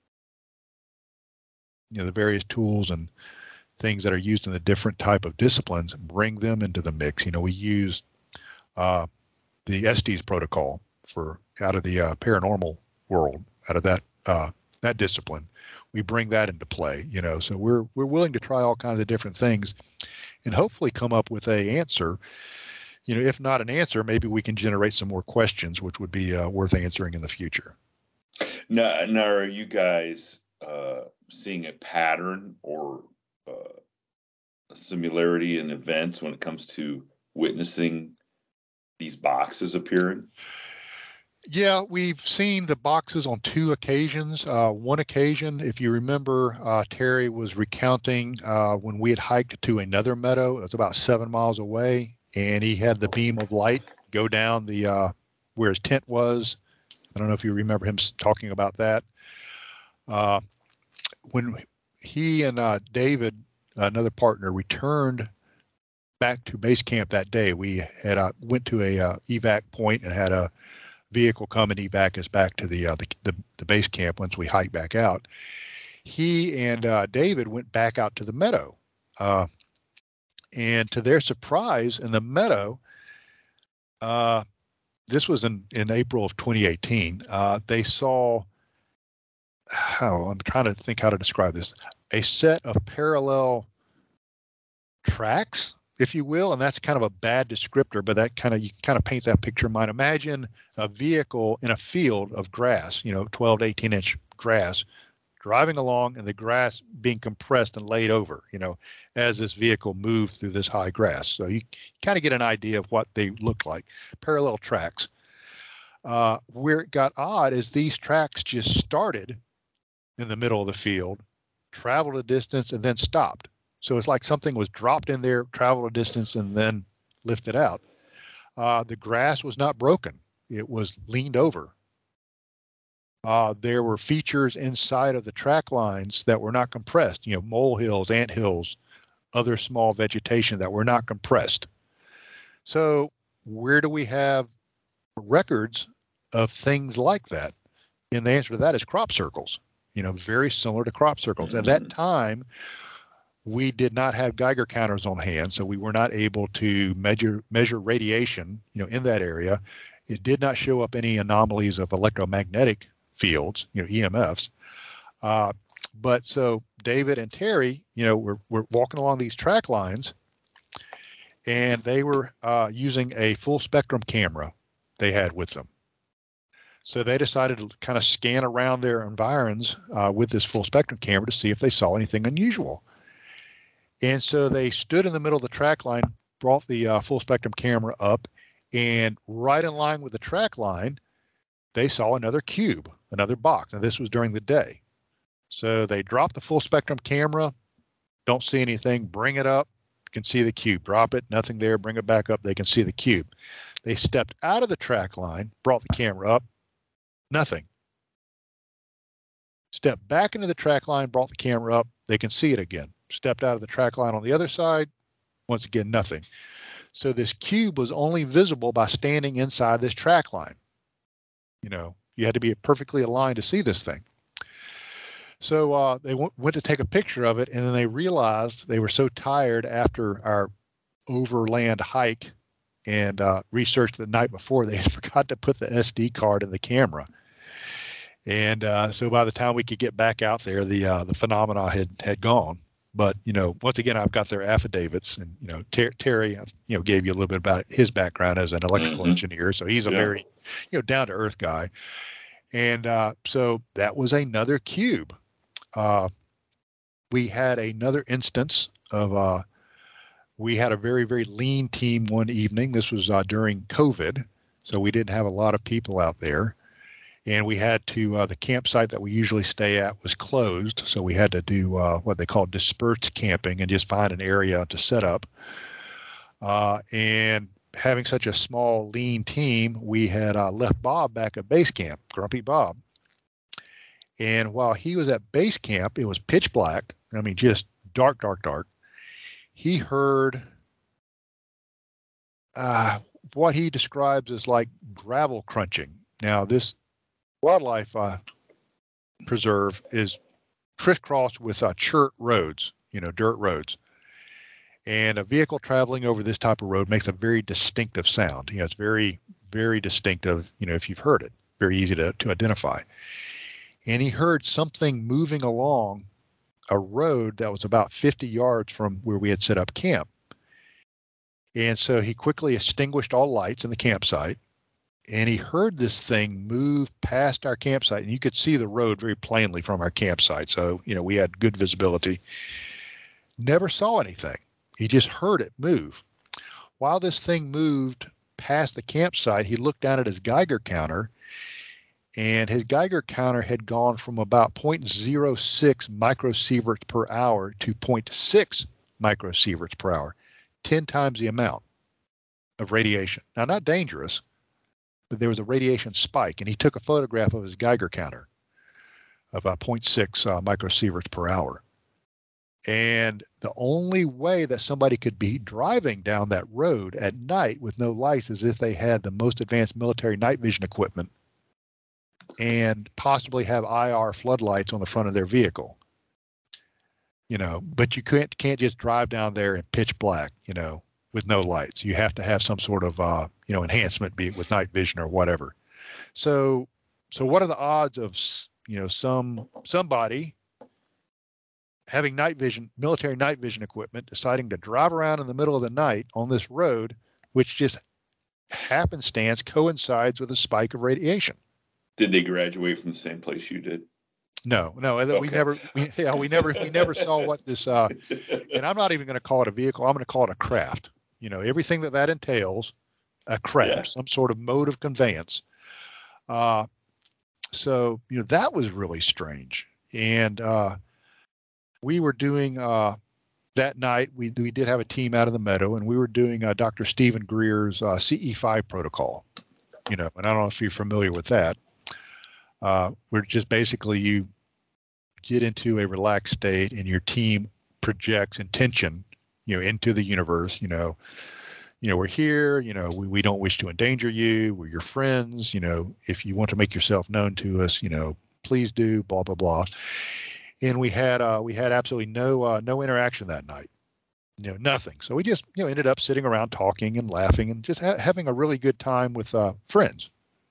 you know, the various tools and things that are used in the different type of disciplines, bring them into the mix. You know, we use uh, the Estes protocol for out of the uh, paranormal world, out of that uh, that discipline. We bring that into play. You know, so we're we're willing to try all kinds of different things, and hopefully come up with a answer. You know, if not an answer, maybe we can generate some more questions, which would be uh, worth answering in the future. Now, now are you guys uh, seeing a pattern or uh, a similarity in events when it comes to witnessing these boxes appearing? Yeah, we've seen the boxes on two occasions. Uh, one occasion, if you remember, uh, Terry was recounting uh, when we had hiked to another meadow. It was about seven miles away, and he had the beam of light go down the uh, where his tent was. I don't know if you remember him talking about that. Uh, when he and uh, David, another partner, returned back to base camp that day, we had uh, went to a uh, evac point and had a vehicle come and evac us back to the, uh, the the the base camp once we hiked back out. He and uh, David went back out to the meadow, uh, and to their surprise, in the meadow, uh, this was in in April of twenty eighteen. Uh, they saw, how I'm trying to think how to describe this, a set of parallel tracks, if you will, and that's kind of a bad descriptor, but that kind of, you kind of paint that picture in mind. Imagine a vehicle in a field of grass, you know, twelve to eighteen inch grass, driving along and the grass being compressed and laid over, you know, as this vehicle moved through this high grass. So you kind of get an idea of what they look like, parallel tracks. Uh, where it got odd is these tracks just started in the middle of the field, traveled a distance, and then stopped. So it's like something was dropped in there, traveled a distance, and then lifted out. Uh, the grass was not broken. It was leaned over. Uh, there were features inside of the track lines that were not compressed, you know, molehills, anthills, other small vegetation that were not compressed. So where do we have records of things like that? And the answer to that is crop circles, you know, very similar to crop circles. At that time, we did not have Geiger counters on hand, so we were not able to measure measure radiation, you know, in that area. It did not show up any anomalies of electromagnetic fields, you know, E M Fs. Uh, but so David and Terry, you know, were, were walking along these track lines, and they were uh, using a full spectrum camera they had with them. So they decided to kind of scan around their environs uh, with this full spectrum camera to see if they saw anything unusual. And so they stood in the middle of the track line, brought the uh, full spectrum camera up, and right in line with the track line, they saw another cube, another box. Now, this was during the day. So they dropped the full spectrum camera, don't see anything, bring it up, can see the cube, drop it, nothing there, bring it back up, they can see the cube. They stepped out of the track line, brought the camera up, nothing. Stepped back into the track line, brought the camera up, they can see it again. Stepped out of the track line on the other side, once again, nothing. So this cube was only visible by standing inside this track line. You know, you had to be perfectly aligned to see this thing. So uh, they w- went to take a picture of it, and then they realized they were so tired after our overland hike and uh, research the night before, they had forgot to put the S D card in the camera. And uh, so by the time we could get back out there, the uh, the phenomena had had gone. But, you know, once again, I've got their affidavits, and, you know, Ter- Terry, you know, gave you a little bit about his background as an electrical mm-hmm. engineer. So he's a yeah. very, you know, down to earth guy. And uh, so that was another cube. Uh, we had another instance of, uh, we had a very, very lean team one evening. This was uh, during COVID. So we didn't have a lot of people out there. And we had to, uh, the campsite that we usually stay at was closed. So we had to do uh, what they call dispersed camping and just find an area to set up. Uh, and having such a small, lean team, we had uh, left Bob back at base camp, Grumpy Bob. And while he was at base camp, it was pitch black. I mean, just dark, dark, dark. He heard uh, what he describes as like gravel crunching. Now, this wildlife uh, preserve is crisscrossed with uh, chert roads, you know, dirt roads. And a vehicle traveling over this type of road makes a very distinctive sound. You know, it's very, very distinctive, you know, if you've heard it, very easy to, to identify. And he heard something moving along a road that was about fifty yards from where we had set up camp. And so he quickly extinguished all lights in the campsite, and he heard this thing move past our campsite, and you could see the road very plainly from our campsite. So, you know, we had good visibility. Never saw anything. He just heard it move. While this thing moved past the campsite, he looked down at his Geiger counter, and his Geiger counter had gone from about zero point zero six microsieverts per hour to zero point six microsieverts per hour, ten times the amount of radiation. Now, not dangerous, but there was a radiation spike, and he took a photograph of his Geiger counter of uh, zero point six uh, microsieverts per hour. And the only way that somebody could be driving down that road at night with no lights is if they had the most advanced military night vision equipment and possibly have I R floodlights on the front of their vehicle. You know, but you can't can't just drive down there in pitch black, you know, with no lights. You have to have some sort of uh, you know, enhancement, be it with night vision or whatever. So so what are the odds of, you know, some somebody having night vision, military night vision equipment, deciding to drive around in the middle of the night on this road, which just happenstance coincides with a spike of radiation? Did they graduate from the same place you did? No, no, okay. we never, we, yeah, we never, we never saw what this, uh, and I'm not even going to call it a vehicle. I'm going to call it a craft. You know, everything that that entails, a craft, yeah. Some sort of mode of conveyance. Uh, so, you know, that was really strange. And, uh, we were doing, uh, that night, we we did have a team out of the meadow, and we were doing uh, Doctor Stephen Greer's uh, C E five protocol, you know, and I don't know if you're familiar with that. Uh, we're just basically, you get into a relaxed state and your team projects intention, you know, into the universe, you know, you know, we're here, you know, we, we don't wish to endanger you. We're your friends. You know, if you want to make yourself known to us, you know, please do, blah, blah, blah. And we had uh, we had absolutely no uh, no interaction that night, you know, nothing. So we just, you know, ended up sitting around talking and laughing and just ha- having a really good time with uh, friends.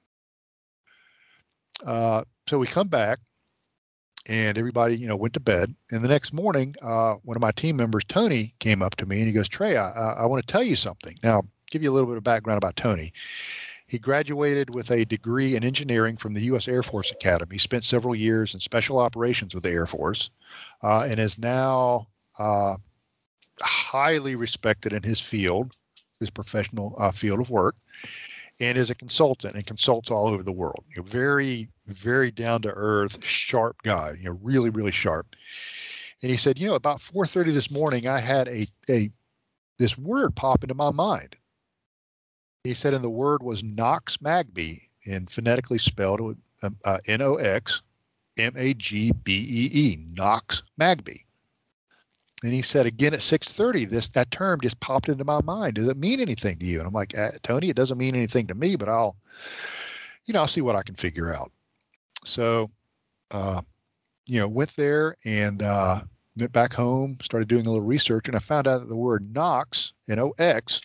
Uh, so we come back, and everybody, you know, went to bed. And the next morning, uh, one of my team members, Tony, came up to me and he goes, "Trey, I, I want to tell you something." Now, I'll give you a little bit of background about Tony. He graduated with a degree in engineering from the U S Air Force Academy, spent several years in special operations with the Air Force, uh, and is now uh, highly respected in his field, his professional uh, field of work, and is a consultant and consults all over the world. You know, very, very down-to-earth, sharp guy, you know, really, really sharp. And he said, you know, about four thirty this morning, I had a, a this word pop into my mind. He said, and the word was Nox Magby, and phonetically spelled uh, N O X M A G B E E, Nox Magby. And he said, again at six thirty, this that term just popped into my mind. Does it mean anything to you? And I'm like, uh, Tony, it doesn't mean anything to me, but I'll, you know, I'll see what I can figure out. So, uh, you know, went there and uh, went back home, started doing a little research, and I found out that the word Nox, N O X,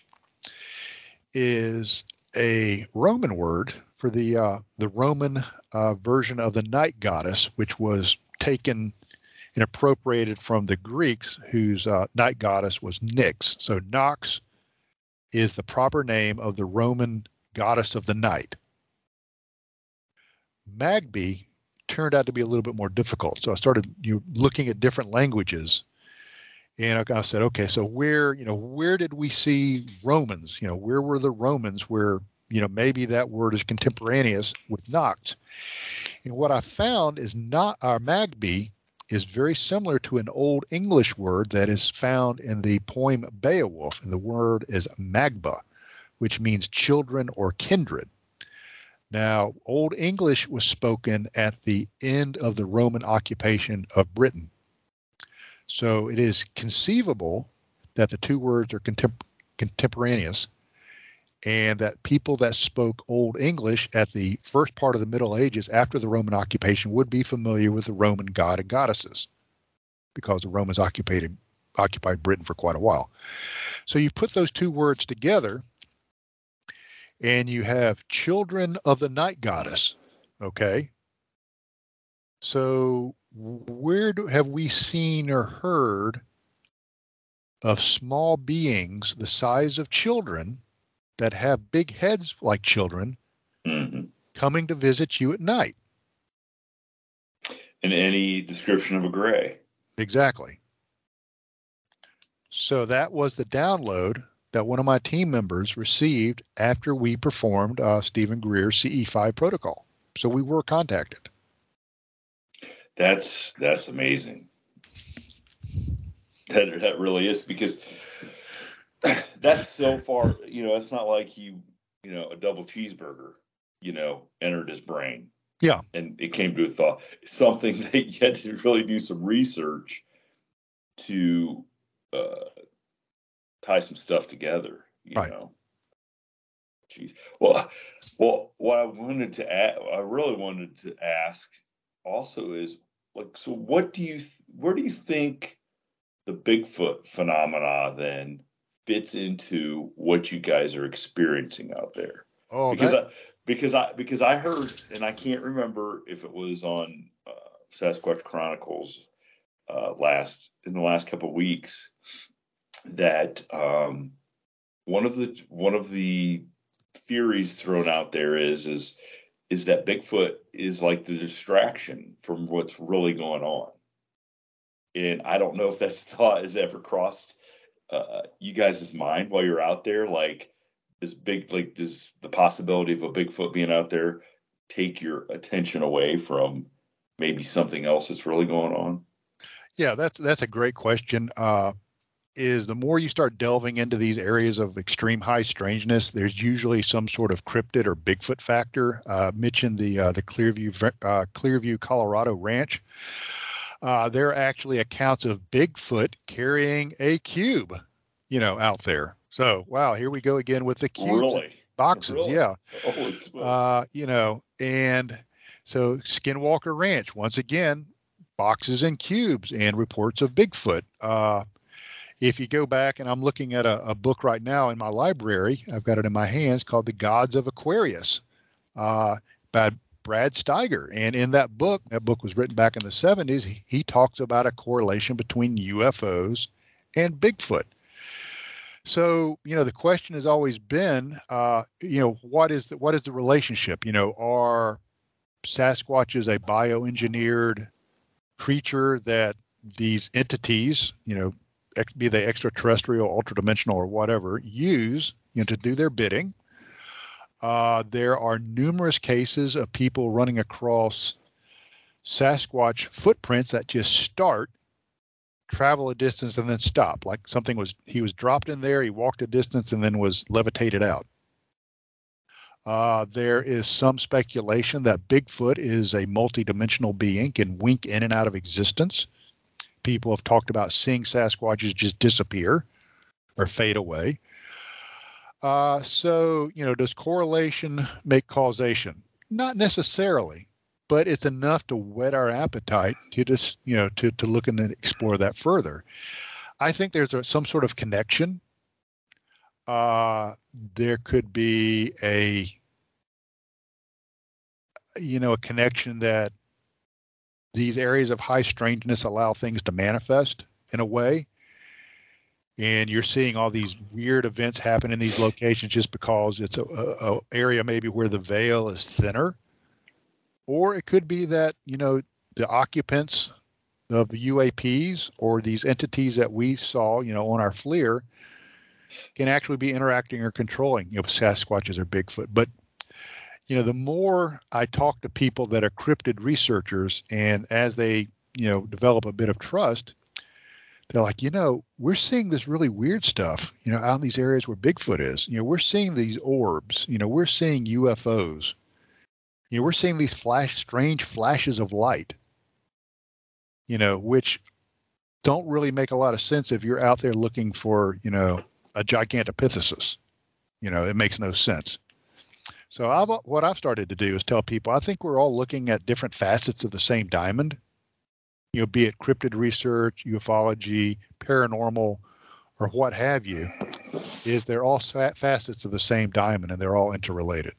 is a Roman word for the uh, the Roman uh, version of the night goddess, which was taken and appropriated from the Greeks, whose uh, night goddess was Nyx. So Nox is the proper name of the Roman goddess of the night. Magby turned out to be a little bit more difficult. So I started you know, looking at different languages. And I said, okay, so where, you know, where did we see Romans? You know, where were the Romans where, you know, maybe that word is contemporaneous with Nox? And what I found is not our Magby is very similar to an Old English word that is found in the poem Beowulf. And the word is Magba, which means children or kindred. Now, Old English was spoken at the end of the Roman occupation of Britain. So it is conceivable that the two words are contem- contemporaneous and that people that spoke Old English at the first part of the Middle Ages after the Roman occupation would be familiar with the Roman god and goddesses, because the Romans occupied, occupied Britain for quite a while. So you put those two words together, and you have children of the night goddess, okay? So where do, have we seen or heard of small beings the size of children that have big heads like children mm-hmm. coming to visit you at night? In any description of a gray. Exactly. So that was the download that one of my team members received after we performed uh, Stephen Greer's C E five protocol. So we were contacted. That's that's amazing. That that really is, because that's so far, you know, it's not like he, you know, a double cheeseburger, you know, entered his brain. Yeah. And it came to a thought. Something that you had to really do some research to uh, tie some stuff together, you right. know. Jeez. Well, well, what I wanted to add, I really wanted to ask also is, like, so what do you, where do you think the Bigfoot phenomena then fits into what you guys are experiencing out there? Oh, because that... I, because I, because I heard, and I can't remember if it was on uh, Sasquatch Chronicles uh, last in the last couple of weeks, that um, one of the one of the theories thrown out there is is is that Bigfoot is like the distraction from what's really going on. And I don't know if that thought has ever crossed uh, you guys' mind while you're out there. Like, this big, like, does the possibility of a Bigfoot being out there take your attention away from maybe something else that's really going on? Yeah, that's that's a great question. Uh, is the more you start delving into these areas of extreme high strangeness, there's usually some sort of cryptid or Bigfoot factor. Uh, mentioned the uh, the Clearview uh, Clearview, Colorado ranch. Uh, there are actually accounts of Bigfoot carrying a cube, you know, out there. So, wow, here we go again with the cubes, really? boxes. Really? Yeah. Holy smokes. Uh, you know, and so Skinwalker Ranch, once again, boxes and cubes and reports of Bigfoot. Uh, if you go back, and I'm looking at a, a book right now in my library, I've got it in my hands, called The Gods of Aquarius, uh, by Brad Steiger. And in that book, that book was written back in the seventies, he, he talks about a correlation between U F Os and Bigfoot. So, you know, the question has always been, uh, you know, what is the, what is the relationship? You know, are Sasquatches a bioengineered creature that these entities, you know, ex, be they extraterrestrial, ultradimensional, or whatever, use, you know, to do their bidding? Uh, there are numerous cases of people running across Sasquatch footprints that just start, travel a distance, and then stop. Like something was, he was dropped in there, he walked a distance, and then was levitated out. Uh, there is some speculation that Bigfoot is a multidimensional being, can wink in and out of existence. People have talked about seeing Sasquatches just disappear or fade away. Uh, so, you know, does correlation make causation? Not necessarily, but it's enough to whet our appetite to just, you know, to, to look and explore that further. I think there's a, some sort of connection. Uh, there could be a, you know, a connection that these areas of high strangeness allow things to manifest in a way. And you're seeing all these weird events happen in these locations just because it's a, a, a area maybe where the veil is thinner. Or it could be that, you know, the occupants of U A Ps or these entities that we saw, you know, on our FLIR can actually be interacting or controlling, you know, Sasquatches or Bigfoot. But, you know, the more I talk to people that are cryptid researchers, and as they, you know, develop a bit of trust, they're like, you know, we're seeing this really weird stuff, you know, out in these areas where Bigfoot is. You know, we're seeing these orbs, you know, we're seeing U F Os. You know, we're seeing these flash, strange flashes of light, you know, which don't really make a lot of sense if you're out there looking for, you know, a Gigantopithecus. You know, it makes no sense. So I've, what I've started to do is tell people, I think we're all looking at different facets of the same diamond, you know, be it cryptid research, ufology, paranormal, or what have you, is they're all facets of the same diamond and they're all interrelated.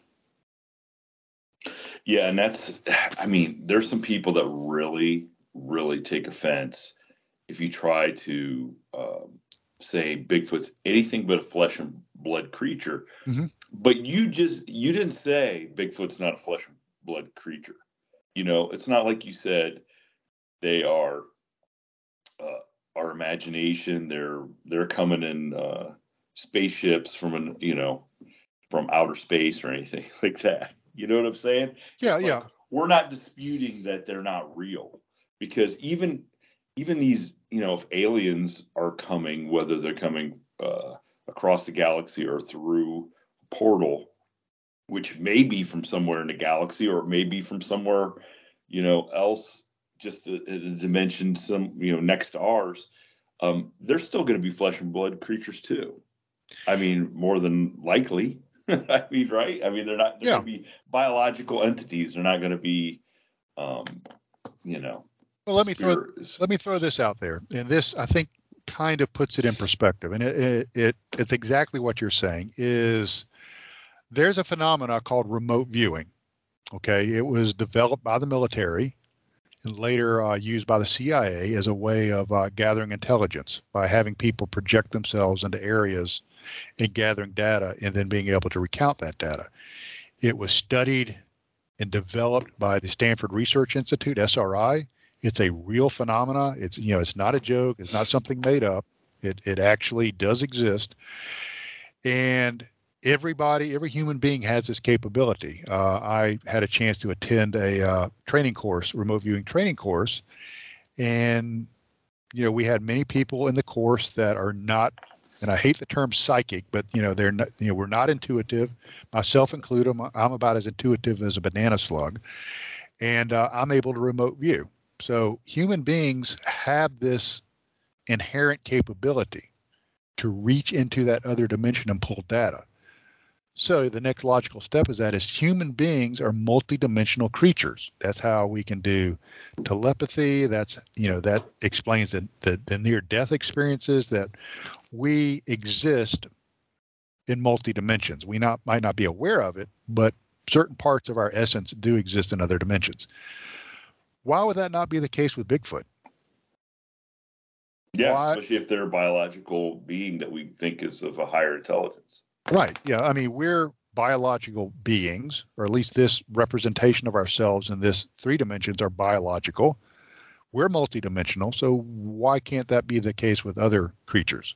Yeah, and that's, I mean, there's some people that really, really take offense if you try to um, say Bigfoot's anything but a flesh and blood creature. Mm-hmm. But you just, you didn't say Bigfoot's not a flesh and blood creature. You know, it's not like you said they are uh, our imagination. They're, they're coming in uh, spaceships from, an, you know, from outer space or anything like that. You know what I'm saying? Yeah, like, yeah. We're not disputing that they're not real, because even even these, you know, if aliens are coming, whether they're coming uh, across the galaxy or through a portal, which may be from somewhere in the galaxy or it may be from somewhere, you know, else, just a, a dimension, some, you know, next to ours, um, they're still going to be flesh and blood creatures too. I mean, more than likely. I mean, right? I mean, they're not they're yeah. going to be biological entities. They're not going to be, um, you know. Well, let me spirits. throw let me throw this out there, and this I think kind of puts it in perspective, and it, it it it's exactly what you're saying. Is there's a phenomena called remote viewing. Okay, it was developed by the military and later uh, used by the C I A as a way of uh, gathering intelligence by having people project themselves into areas and gathering data and then being able to recount that data. It was studied and developed by the Stanford Research Institute, S R I. It's a real phenomena. It's, you know, it's not a joke. It's not something made up. It it actually does exist. And everybody, every human being has this capability. Uh, I had a chance to attend a uh, training course, remote viewing training course. And, you know, we had many people in the course that are not, and I hate the term psychic, but, you know, they're not, you know, we're not intuitive, myself included. I'm, I'm about as intuitive as a banana slug, and uh, I'm able to remote view. So human beings have this inherent capability to reach into that other dimension and pull data. So the next logical step is that as human beings are multidimensional creatures. That's how we can do telepathy. That's, you know, that explains the, the, the near-death experiences, that we exist in multi-dimensions. We not might not be aware of it, but certain parts of our essence do exist in other dimensions. Why would that not be the case with Bigfoot? Yeah, Why? Especially if they're a biological being that we think is of a higher intelligence. Right. Yeah. I mean, we're biological beings, or at least this representation of ourselves in this three dimensions are biological. We're multidimensional. So why can't that be the case with other creatures?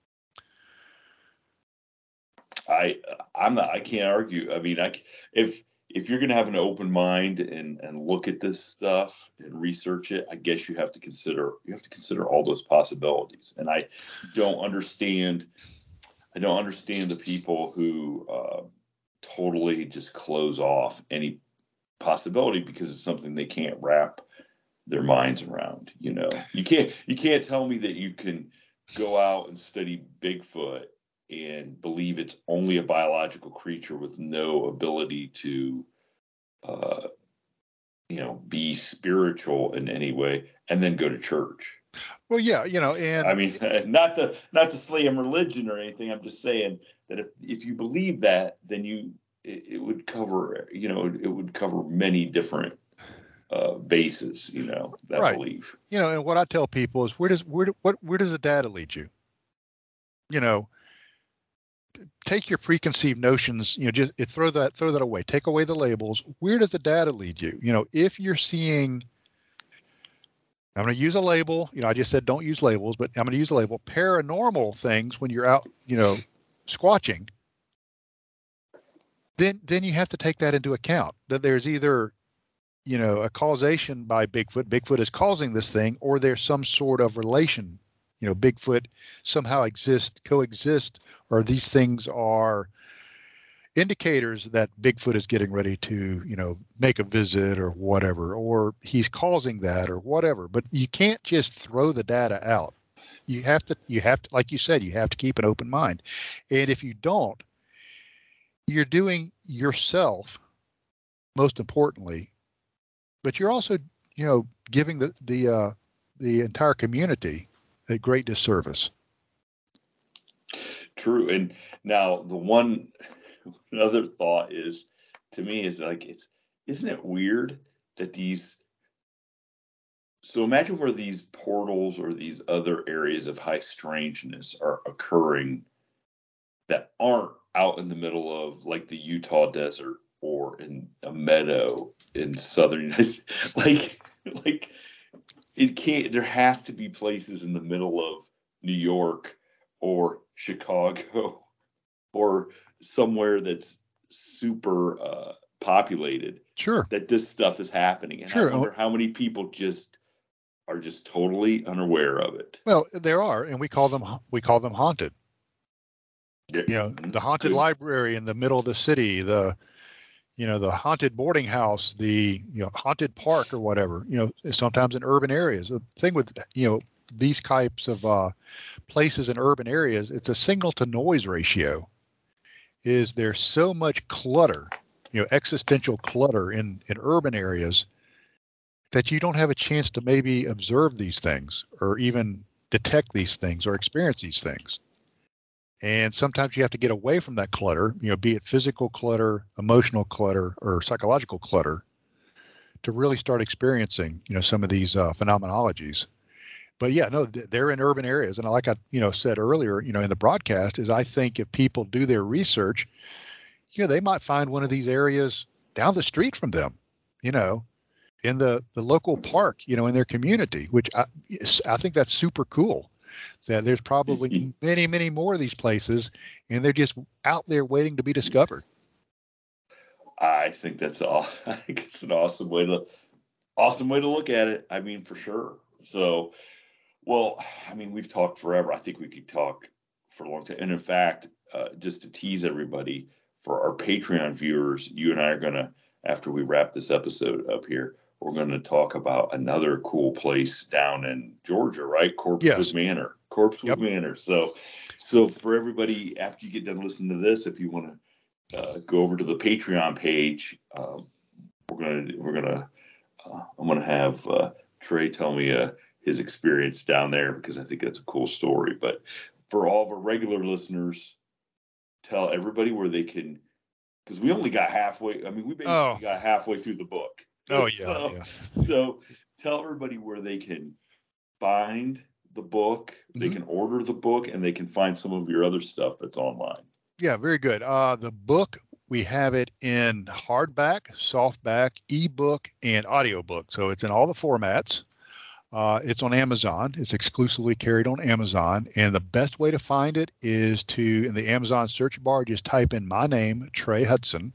I, I'm not, I can't argue. I mean, I, if, if you're going to have an open mind and, and look at this stuff and research it, I guess you have to consider, you have to consider all those possibilities. And I don't understand I don't understand the people who uh, totally just close off any possibility because it's something they can't wrap their minds around. You know, you can't you can't tell me that you can go out and study Bigfoot and believe it's only a biological creature with no ability to, uh, you know, be spiritual in any way, and then go to church. Well, yeah, you know, and I mean, not to not to slam religion or anything. I'm just saying that if, if you believe that, then you it, it would cover, you know, it would cover many different uh, bases, you know, that right. belief. You know, and what I tell people is, where does where do, what where does the data lead you? You know, take your preconceived notions. You know, just it, throw that throw that away. Take away the labels. Where does the data lead you? You know, if you're seeing, I'm going to use a label. You know, I just said don't use labels, but I'm going to use a label. Paranormal things when you're out, you know, squatching. Then, then you have to take that into account. That there's either, you know, a causation by Bigfoot. Bigfoot is causing this thing, or there's some sort of relation. You know, Bigfoot somehow exist, coexist, or these things are indicators that Bigfoot is getting ready to, you know, make a visit or whatever, or he's causing that or whatever. But you can't just throw the data out. You have to, you have to, like you said, you have to keep an open mind. And if you don't, you're doing yourself, most importantly, but you're also, you know, giving the the uh, the entire community a great disservice. True. And now the one another thought is, to me, is like, it's isn't it weird that these so imagine where these portals or these other areas of high strangeness are occurring that aren't out in the middle of like the Utah desert or in a meadow in southern United States. Like, like it can't, there has to be places in the middle of New York or Chicago or somewhere that's super uh, populated. Sure. That this stuff is happening. And Sure. I wonder how many people just are just totally unaware of it. Well, there are, and we call them we call them haunted. Yeah. You know, the haunted Good. library in the middle of the city, the you know, the haunted boarding house, the you know, haunted park or whatever, you know, sometimes in urban areas. The thing with, you know, these types of uh, places in urban areas, it's a signal to noise ratio. Is there's so much clutter, you know, existential clutter in, in urban areas that you don't have a chance to maybe observe these things or even detect these things or experience these things. And sometimes you have to get away from that clutter, you know, be it physical clutter, emotional clutter, or psychological clutter, to really start experiencing, you know, some of these uh, phenomenologies. But yeah, no, they're in urban areas. And like I, you know, said earlier, you know, in the broadcast, is I think if people do their research, you know, they might find one of these areas down the street from them, you know, in the, the local park, you know, in their community, which I, I think that's super cool. That there's probably many, many more of these places, and they're just out there waiting to be discovered. I think that's all. I think it's an awesome way to, awesome way to look at it. I mean, for sure. So, well, I mean, we've talked forever. I think we could talk for a long time. And in fact, uh, just to tease everybody, for our Patreon viewers, you and I are going to, after we wrap this episode up here, we're going to talk about another cool place down in Georgia, right? Corpsewood Yes. Manor. Corpsewood Yep. Manor. So, so for everybody, after you get done listening to this, if you want to uh, go over to the Patreon page, um, we're gonna we're gonna uh, I'm gonna have uh, Trey tell me uh, his experience down there, because I think that's a cool story. But for all of our regular listeners, tell everybody where they can, because we only got halfway. I mean, we basically Oh. got halfway through the book. Oh, yeah. So, yeah. so tell everybody where they can find the book, they Mhm. can order the book, and they can find some of your other stuff that's online. Yeah, very good. Uh, the book, we have it in hardback, softback, ebook, and audiobook. So it's in all the formats. Uh, it's on Amazon. It's exclusively carried on Amazon. And the best way to find it is to, in the Amazon search bar, just type in my name, Trey Hudson.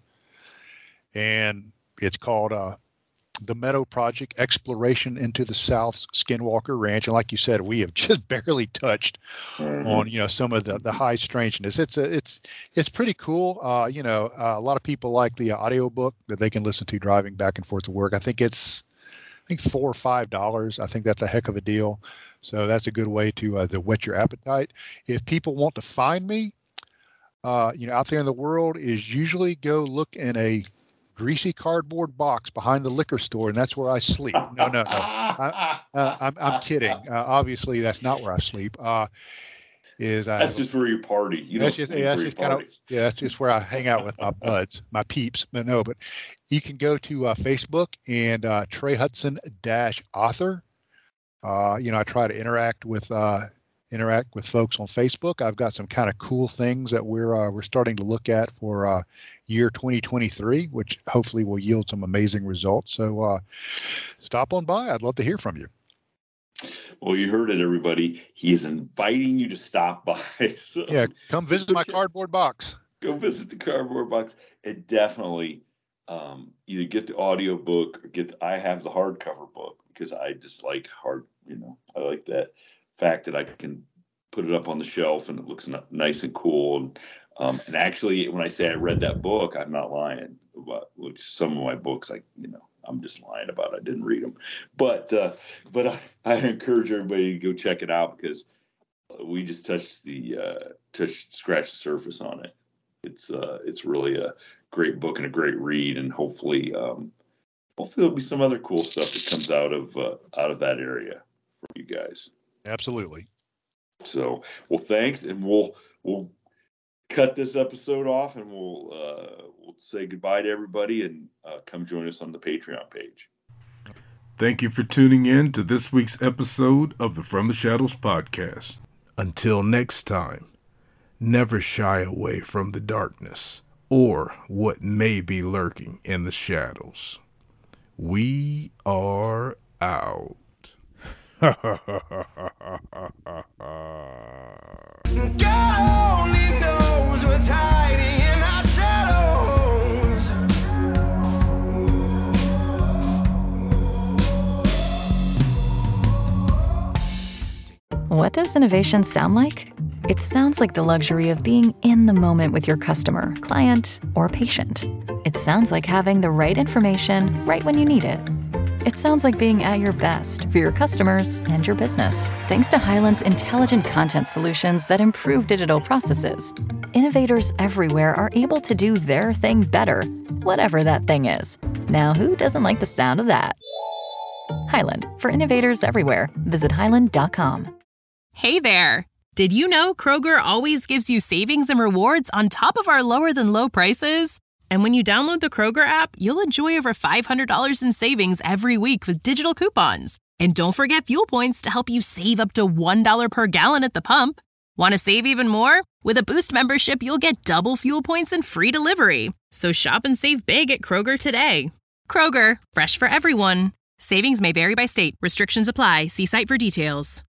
And it's called uh, The Meadow Project, Exploration into the South's Skinwalker Ranch. And like you said, we have just barely touched Mhm. on, you know, some of the, the high strangeness. It's a, it's it's pretty cool. Uh, you know, uh, a lot of people like the audio book that they can listen to driving back and forth to work. I think it's, I think four or five dollars. I think that's a heck of a deal. So that's a good way to uh, to whet your appetite. If people want to find me, uh, you know, out there in the world, is usually go look in a greasy cardboard box behind the liquor store, and that's where I sleep. No, no, no. I, uh, I'm, I'm kidding. Uh, obviously, that's not where I sleep. Uh, is I That's just where you party. You that's don't just, sleep yeah, that's where you just kind of, party. yeah, that's just where I hang out with my buds, my peeps. But no, but you can go to uh, Facebook and uh, Trey Hudson dash author. Uh, you know, I try to interact with uh, interact with folks on Facebook. I've got some kind of cool things that we're uh, we're starting to look at for uh, year twenty twenty-three, which hopefully will yield some amazing results. So uh, stop on by. I'd love to hear from you. Well, you heard it, everybody. He is inviting you to stop by. So, Yeah, come visit my cardboard box. Go visit the cardboard box, and definitely um, either get the audio book or get. The, I have the hardcover book because I just like hard. You know, I like that fact that I can put it up on the shelf and it looks n- nice and cool. And um, and actually, when I say I read that book, I'm not lying. About, which some of my books, like you know. I'm just lying about it. I didn't read them, but uh, but I, I encourage everybody to go check it out because we just touched the uh, touched scratched the surface on it. it's uh, it's really a great book and a great read, and hopefully, um, hopefully there'll be some other cool stuff that comes out of uh, out of that area for you guys. Absolutely. So, well, thanks, and we'll we'll cut this episode off, and we'll uh, we'll say goodbye to everybody, and uh, come join us on the Patreon page. Thank you for tuning in to this week's episode of the From the Shadows podcast. Until next time, never shy away from the darkness or what may be lurking in the shadows. We are out. God only knows what's hiding in our shadows. What does innovation sound like? It sounds like the luxury of being in the moment with your customer, client, or patient. It sounds like having the right information right when you need it. It sounds like being at your best for your customers and your business. Thanks to Hyland's intelligent content solutions that improve digital processes, innovators everywhere are able to do their thing better, whatever that thing is. Now, who doesn't like the sound of that? Hyland, for innovators everywhere. Visit hyland dot com. Hey there! Did you know Kroger always gives you savings and rewards on top of our lower-than-low prices? And when you download the Kroger app, you'll enjoy over five hundred dollars in savings every week with digital coupons. And don't forget fuel points to help you save up to one dollar per gallon at the pump. Want to save even more? With a Boost membership, you'll get double fuel points and free delivery. So shop and save big at Kroger today. Kroger, fresh for everyone. Savings may vary by state. Restrictions apply. See site for details.